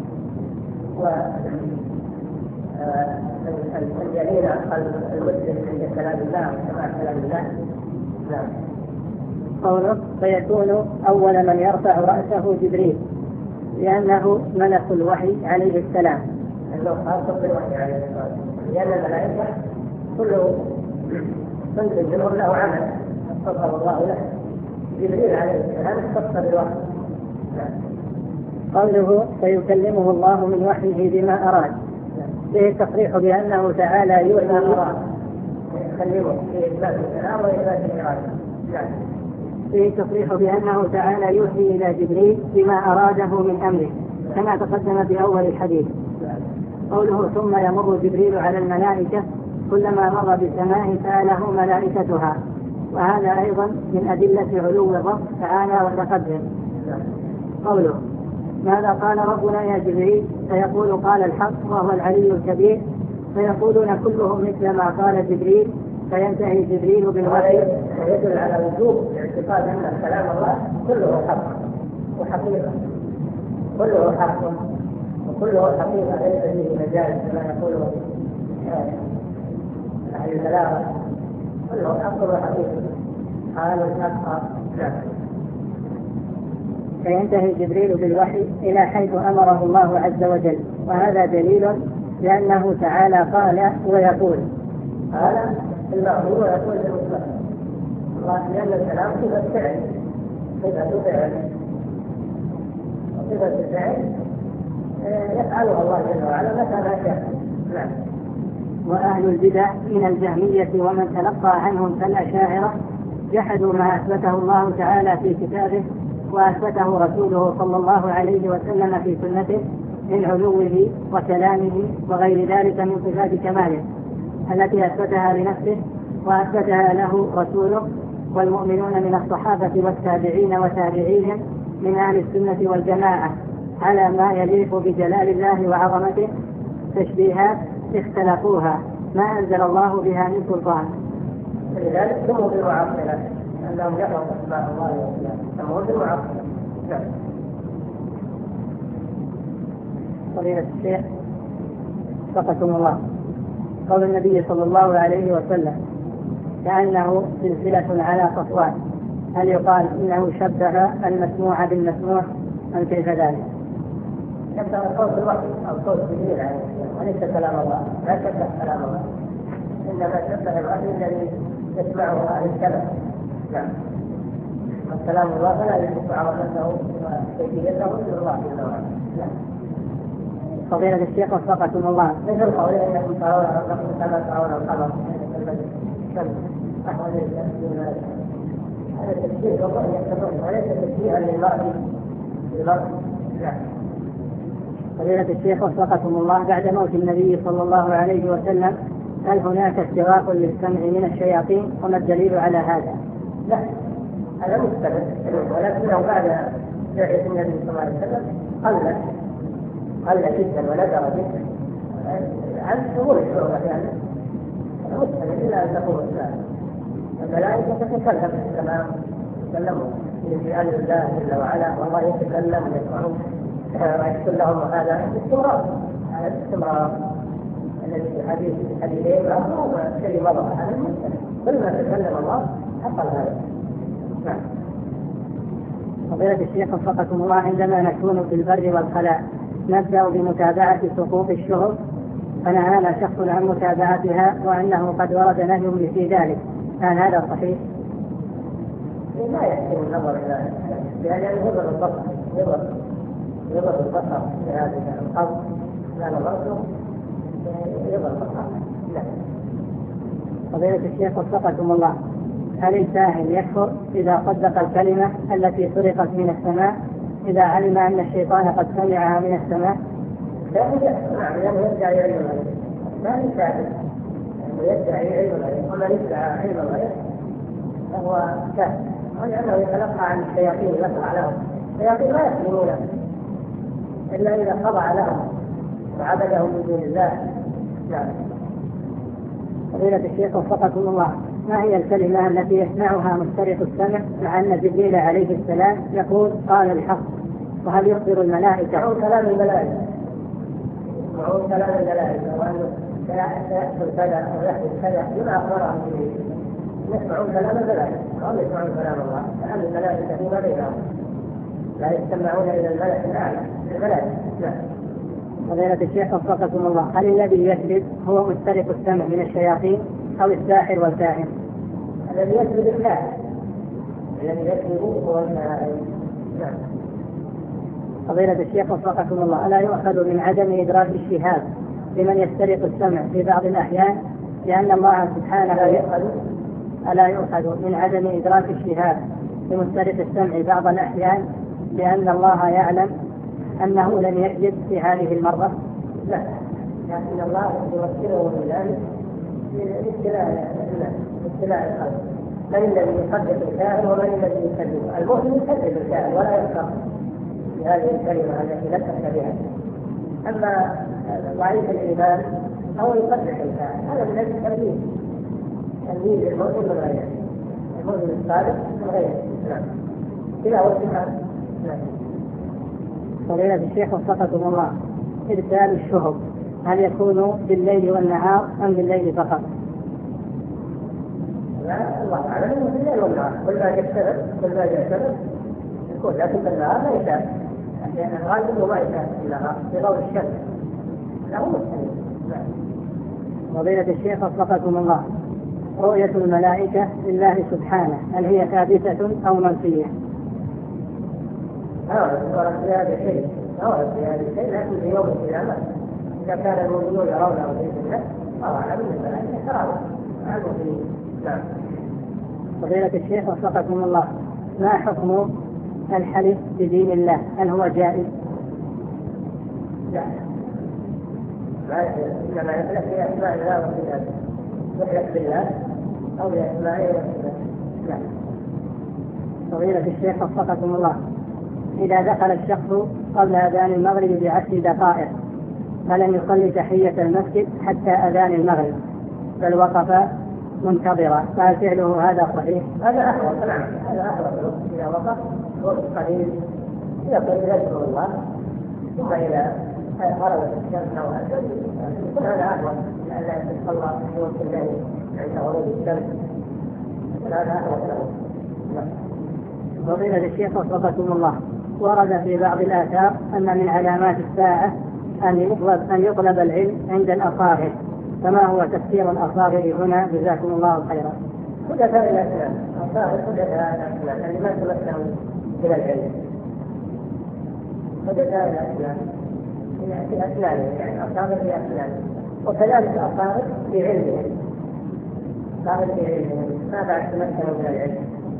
والجليل قلب المسلم عند كلام الله وسماع كلام الله. نعم. قوله فيكون أول من يرفع رأسه جبريل لأنه ملك الوحي عليه السلام. أنه خاص بالوحي عليه السلام، لأن الملائكة كله كل منهم له عمل اختصر الله له. جبريل عليه السلام اختص بالوحي. قوله فيكلمه الله من وحيه بما أراد، به التصريح بأنه تعالى يوحي يكلمه في إثبات الكلام وإثبات الإرادة. فيه تصريح بأنه تعالى يوحي إلى جبريل بما أراده من أمره كما تقدم في أول الحديث. قوله ثم يمر جبريل على الملائكة كلما مر بسماء سأله ملائكتها، وهذا أيضا من أدلة علو الرب تعالى وتقدم. قوله ماذا قال ربنا يا جبريل؟ فيقول قال الحق وهو العلي الكبير، فيقولون كلهم مثل ما قال جبريل، فينتهي جبريل بالوحي. يدل على وجوب الاعتقاد أن كلام الله كله حق وحقيقة، كله حق وكله حقيقة ليس فيه مجال كما يقول أهل البلاغة، كله حق وحقيقة. قالوا الحق. فينتهي جبريل بالوحي إلى حيث أمره الله عز وجل، وهذا دليل لأنه تعالى قال ويقول. قال المأمور ويقول المطلق الله، لأن الكلام صفة فعل، صفة فعل، وصفة الفعل يفعلها الله جل وعلا متى ما شاء. نعم. وأهل البدع من الجهمية ومن تلقى عنهم كالأشاعرة جحدوا ما أثبته الله تعالى في كتابه وأثبته رسوله صلى الله عليه وسلم في سنته من علوه وكلامه وغير ذلك من صفات كماله التي أثبتها لنفسه وأثبتها له رسوله والمؤمنون من الصحابة والتابعين وتابعيهم من أهل السنة والجماعة على ما يليق بجلال الله وعظمته تشبيهات اختلقوها ما أنزل الله بها من سلطان. لذلك سموا بالمعطلة أنهم يقرأوا أسماء الله سموا بالمعطلة. فضيلة الشيخ وفقكم الله، قول النبي صلى الله عليه وسلم كأنه سلسلة على صفوان، هل يقال إنه شبه المسموع بالمسموع أم كيف ذلك؟ شبه صوت الوحي أو صوت جبريل عليه وليس كلام الله، لا شبه كلام الله، إنما شبه الوحي الذي يسمعه أهل السمع. نعم. وكلام الله فلا يملك عظمته وكيفيته إلا الله جل وعلا. فضيلة الشيخ وفقكم الله، مثل قوله إنكم ترون ربكم كما ترون القمر الشمس أحوال التسجيل، هذا تسجيل والرؤية كالرؤية وليس تسجيلا للمرء. فضيلة الشيخ وفقكم الله، بعد موت النبي صلى الله عليه وسلم هل هناك استغاث للسمع من الشياطين وما الدليل على هذا؟ لا، هذا مستمر، ولكنه بعد بعثة النبي صلى الله عليه وسلم قل جدا ونذر جدا عن ظهور الشعور يعني مستمر إلى أن تقوم الساعة. الملائكة تتكلم في السماء، يتكلمون بأمر الله جل وعلا، والله يتكلم ويسمعون ويحصل لهم هذا الاستمرار الذي في حديثين هو شيء مضى هذا المستمر، كل ما تكلم الله حصل هذا. نعم. فضيلة الشيخ وفقكم الله، عندما نكون في البر والخلاء نبدأ بمتابعة سقوط الشهب، فنهانا شخص عن متابعتها وأنه قد ورد نهي في ذلك، هل هذا صحيح؟ لا يحسن النظر إلى لأنه يضر البصر في هذا القصد، لا نظرته يضر البصر. لا. فضيلة الشيخ وفقكم الله، هل الكاهن يكفر إذا صدق الكلمة التي سرقت من السماء إذا علم أن الشيطان قد سمعها من السماء؟ لا يدعي علم الغيب، لا يدعي علم الغيب، ومن يدعي علم الغيب فهو كافر، ولأنه يتلقى عن الشياطين يخضع لهم، الشياطين لا يسلمون إلا إذا خضع لهم وعبدهم من دون الله. نعم. فضيلة الشيخ وفقكم الله، ما هي الكلمة التي يسمعها مسترق السمع مع أن جبريل عليه السلام يقول قال الحق، وهل يخبر الملائكة؟ معه كلام الملائكة وأنه سيحصل كذا ويحدث كذا بما أخبرهم جبريل. يسمعون كلام الملائكة وهم يسمعون كلام الله، لأن الملائكة فيما بينهم لا يستمعون إلى الملك الأعلى الملائكة. نعم. فضيلة الشيخ وفقكم الله، هل الذي يكذب هو مسترق السمع من الشياطين أو الساحر والكاهن؟ الذي يكذب الكاهن، الذي يكذب هو الكاهن. نعم. فضيلة الشيخ وفقكم الله، ألا يؤخذ من عدم إدراك الشهاب لمن يسترق السمع في بعض الأحيان لأن الله سبحانه ألا يؤخذ من عدم إدراك الشهاب لمسترق السمع بعض الأحيان لأن الله يعلم أنه لم يكذب في هذه المرة؟ لا، لكن الله يوكله بذلك لابتلاء الخلق، من الذي يصدق الكاهن ومن الذي يكذب؟ المؤمن يكذب الكاهن ولا يفكر بهذه الكلمة التي لا تفكر بها. أما ضعيف الإيمان هو يصدق الكاهن، هذا من أجل تمييز المؤمن من غيره، المؤمن الصادق من غيره. نعم. كلا هو الاتحاد. نعم. فضيلة الشيخ وفقكم الله، إرسال الشهب هل يكون بالليل والنهار أم بالليل فقط؟ لا، الله أعلم أنه بالليل والنهار، كل ما يكتسب يكون، لكن بالنهار لا يشاء، لأن الغالب ما يشاء النهار بضوء الشمس، لا هو مستحيل. فضيلة الشيخ وفقكم الله، رؤية الملائكة لله سبحانه هل هي ثابتة أو منفية؟ ورد في هذا الشيء لكن في يوم القيامة إذا كان المؤمنون يرونه في الجنة طبعا من الملائكة تراه عن المؤمنين. نعم. فضيلة الشيخ وفقكم الله، ما حكم الحلف بدين الله؟ هل هو جائز؟ لا، إنما يحلف بأسماء الله وصفاته، يحلف بالله أو بأسمائه وصفاته. لا. فضيلة الشيخ وفقكم الله، إذا دخل الشخص قبل أذان المغرب ب10 دقائق فلم يصلي تحية المسجد حتى أذان المغرب بل وقف منتظرا، فهل فعله هذا صحيح؟ هذا أحوط. نعم هذا أحوط. إذا وقف وقت قليل يقول يذكر الله، ثم إذا غربت الشمس أو يكون هذا أحوط، لا يتصلى في وقت الليل عند غروب الشمس، هذا أحوط له. فضيلة الشيخ وفقكم الله، ورد في بعض الآثار أن من علامات الساعة أن يطلب العلم عند الأصاغر، فما هو تفسير الأصاغر هنا جزاكم الله خيرا؟ حدثاء الأسنان، أصاغر حدثاء الأسنان اللي ما تمكنوا من العلم، حدثاء الأسنان في أسنانه، يعني أصاغر في أسنانه، وكذلك أصاغر في علمهم، أصاغر في علمهم ما بعد تمكنوا من العلم.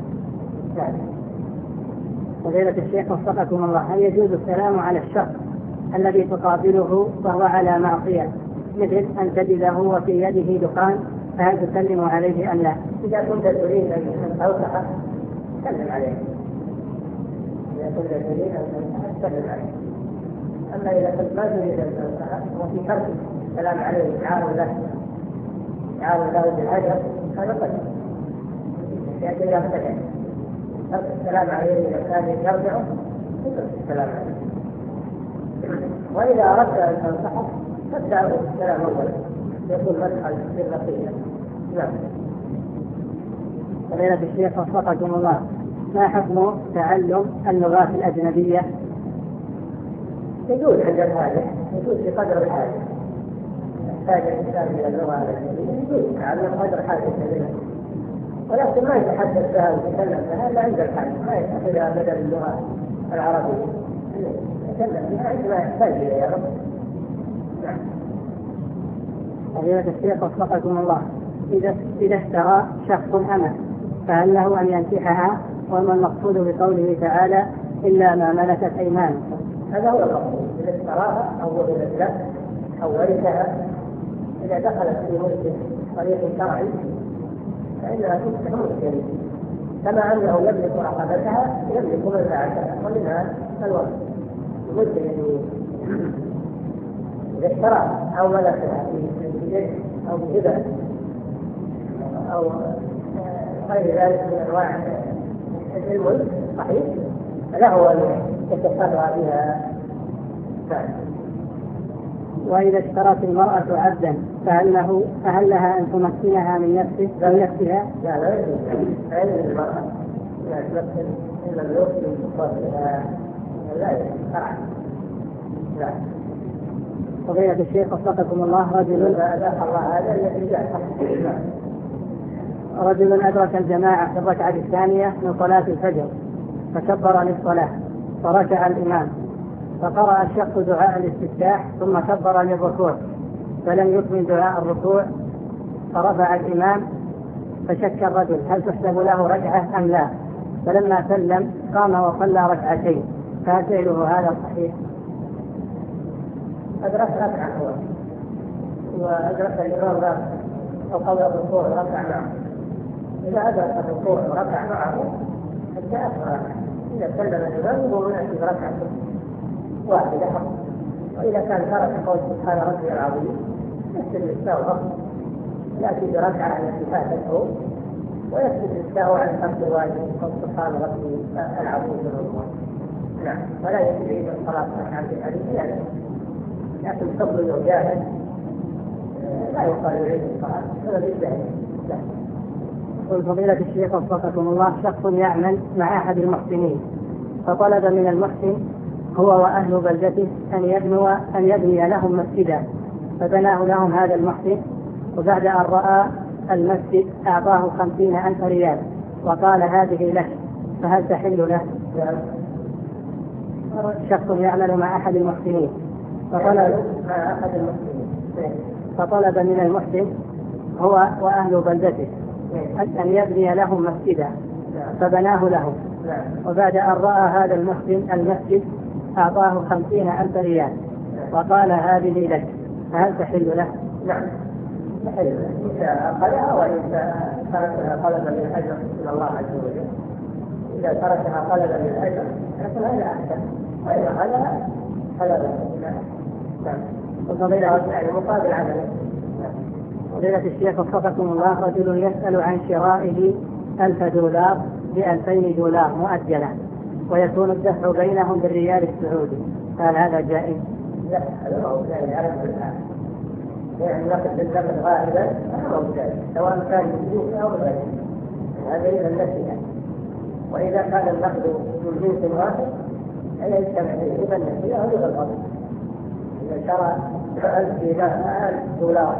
فضيلة الشيخ وفقكم الله، هل يجوز السلام على الشخص الذي تقابله وهو على معصية، مثل أن تجده وفي يده دخان، فهل تسلم عليه أم لا؟ إذا كنت تريد أن تنصحه سلم عليه، إذا كنت تريد أن تنصحه سلم عليه. أما إذا كنت ما تريد أن تنصحه وفي ترك السلام عليه إشعار له بالعجب، هذا قد يأتي إلى فتح ترك السلام عليه إذا كان يرجع ترك السلام عليه. وإذا أردت أن تنصحه فابدأ بالسلام أولا، يكون مدخل للرقية. نعم. فضيلة الشيخ وفقكم الله، ما حكم تعلم اللغات الأجنبية؟ يجوز عند الحاجة، يجوز بقدر الحاجة، يحتاج الإنسان إلى اللغة الأجنبية يجوز تعلم قدر حاجة منها، ولكن ما يتحدث بها ويتكلم بها إلا عند الحاجة، ما يتخذها بدل اللغة العربية، يتكلم بها عندما يحتاج إليها. نعم. فضيلة الشيخ وفقكم الله، إذا اشترى شخص أمة فهل له أن ينكحها؟ وما المقصود بقوله تعالى إلا ما ملكت أيمانكم؟ هذا هو المقصود، إذا اشتراها أو وهبت له أو ورثها، إذا دخلت في ملك طريق شرعي فإنها تصبح ملكا، كما أنه يملك رقبتها يملك منفعتها، ومنها الورث ملك اليمين. إذا اشتراها أو ملكها في يد أو هبة أو غير ذلك من أنواع الملك صحيح، فله أن يتصرف بها. وإذا اشترت المرأة عبدا فهل لها أن تمكنها من نفسها؟ لا يجوز علم المرأة لا تمكن المملوك من تصرفها، لا يجوز شرعا. لا. فضيلة الشيخ وفقكم الله، رجل أدرك الجماعة في الركعة الثانية من صلاة الفجر فكبر للصلاة فركع الإمام، فقرأ الشخص دعاء الاستفتاح ثم كبر للركوع فلم يكمل دعاء الركوع، فرفع الإمام، فشك الرجل هل تحسب له ركعة أم لا، فلما سلم قام وصلى ركعتين، فهل فعله هذا صحيح؟ أدرك ركعة هو وأدرك الإمام أو قبل الركوع ركع معه، إذا أدرك الركوع وركع معه حتى أخرى، إذا سلم الإمام هو يأتي بركعة واحدة، وإذا كان ترك قول سبحان ربي العظيم يسجد للسهو فقط، يأتي بركعة التي فاتته ويسجد للسهو عن خمس واجب قول سبحان ربي العظيم في الركوع. نعم. ولا يعيد الصلاة ركعة هذه، لكن فضل لو جاهز لا يقال يعيد الصلاة ولا بالجاهز. يقول فضيلة الشيخ وفقكم الله، شخص يعمل مع أحد المحسنين فطلب من المحسن هو وأهل بلدته أن يبني لهم مسجدا، فبناه لهم هذا المحسن، وبعد أن رأى المسجد أعطاه 50,000 ريال وقال هذه لك، فهل تحل له؟ شخص يعمل مع أحد المحسنين فطلب من المحسن هو وأهل بلدته أن يبني لهم مسجدا، فبناه لهم، وبعد أن رأى هذا المحسن المسجد أعطاه 50,000 ريال وقال هذه لك، فهل تحل له؟ نعم تحل له، إذا أخذها وإذا تركها طلبا للأجر من الله عز وجل، إذا تركها طلبا للأجر فهذا أحسن، وإذا أخذها فلا بأس. نعم. يعني مقابل عمله. فضيلة الشيخ وفقكم الله، رجل يسأل عن شرائه $1000 ب$2000 مؤجلة، ويكون الدفع بينهم بالريال السعودي، هل هذا جائز؟ لا، هذا ما هو جائز على كل حال. يعني نقد بالنقد غالبا ما هو جائز، سواء كان بالجنس أو بالغير، هذا إذا النسيئة. وإذا كان النقد من جنس واحد أي يجتمع فيه إذا النسيئة أو إذا الغضب. إذا شرى $1000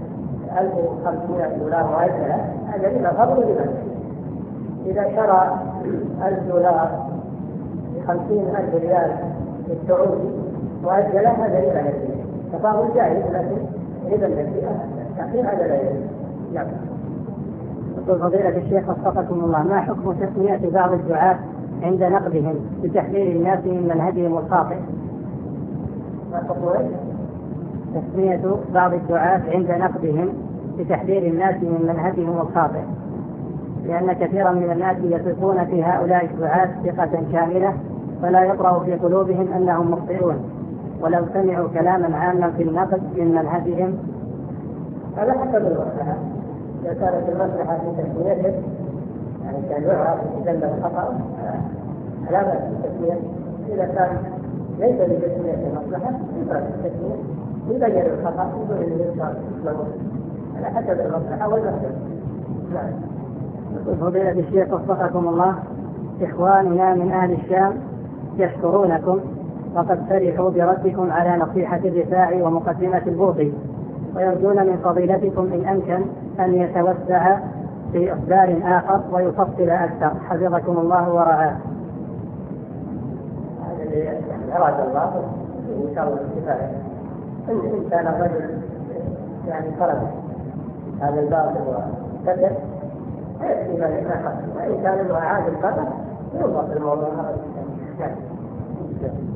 $1500 مؤجلة هذا إذا غضب وإذا نسيئة. إذا شرى $1000 ب$50,000 السعودي مؤجلة هذا إذا نسيئة. تفاضل جائز، لكن إذا النسيئة تأخير هذا لا يجوز. نعم. يقول فضيلة الشيخ وفقكم الله، ما حكم تسمية بعض الدعاة عند نقدهم بتحذير الناس من منهجهم الخاطئ؟ ما حكم تسمية بعض الدعاة عند نقدهم بتحذير الناس من منهجهم الخاطئ، لأن كثيرا من الناس يثقون في هؤلاء الدعاة ثقة كاملة، فلا يطرأ في قلوبهم أنهم مخطئون، ولو سمعوا كلاما عاما في النقد من منهجهم. هذا حسب المصلحة. إذا كانت المصلحة في تسميته يعني كان يعرف يتجنب الخطأ لا بأس بالتسمية. إذا كان ليس لتسمية المصلحة يبقى التسمية يبين الخطأ يقول الإنسان على حسب المصلحة والمصلحة. نعم. فضيلة الشيخ وفقكم الله، إخواننا من أهل الشام يشكرونكم وقد فرحوا بردكم على نصيحة الرفاعي ومقدمة البوطي، ويرجون من فضيلتكم إن أمكن أن يتوسع في إخبار آخر ويفصل أكثر، حفظكم الله ورعاه. هذا اللي أراد الله إن شاء الله الكفاية. إن كان الرجل يعني طلب هذا الباطل وكذب فيكفي ما حصل، وإن كان أنه أعاد الباطل ينظر في الموضوع هذا.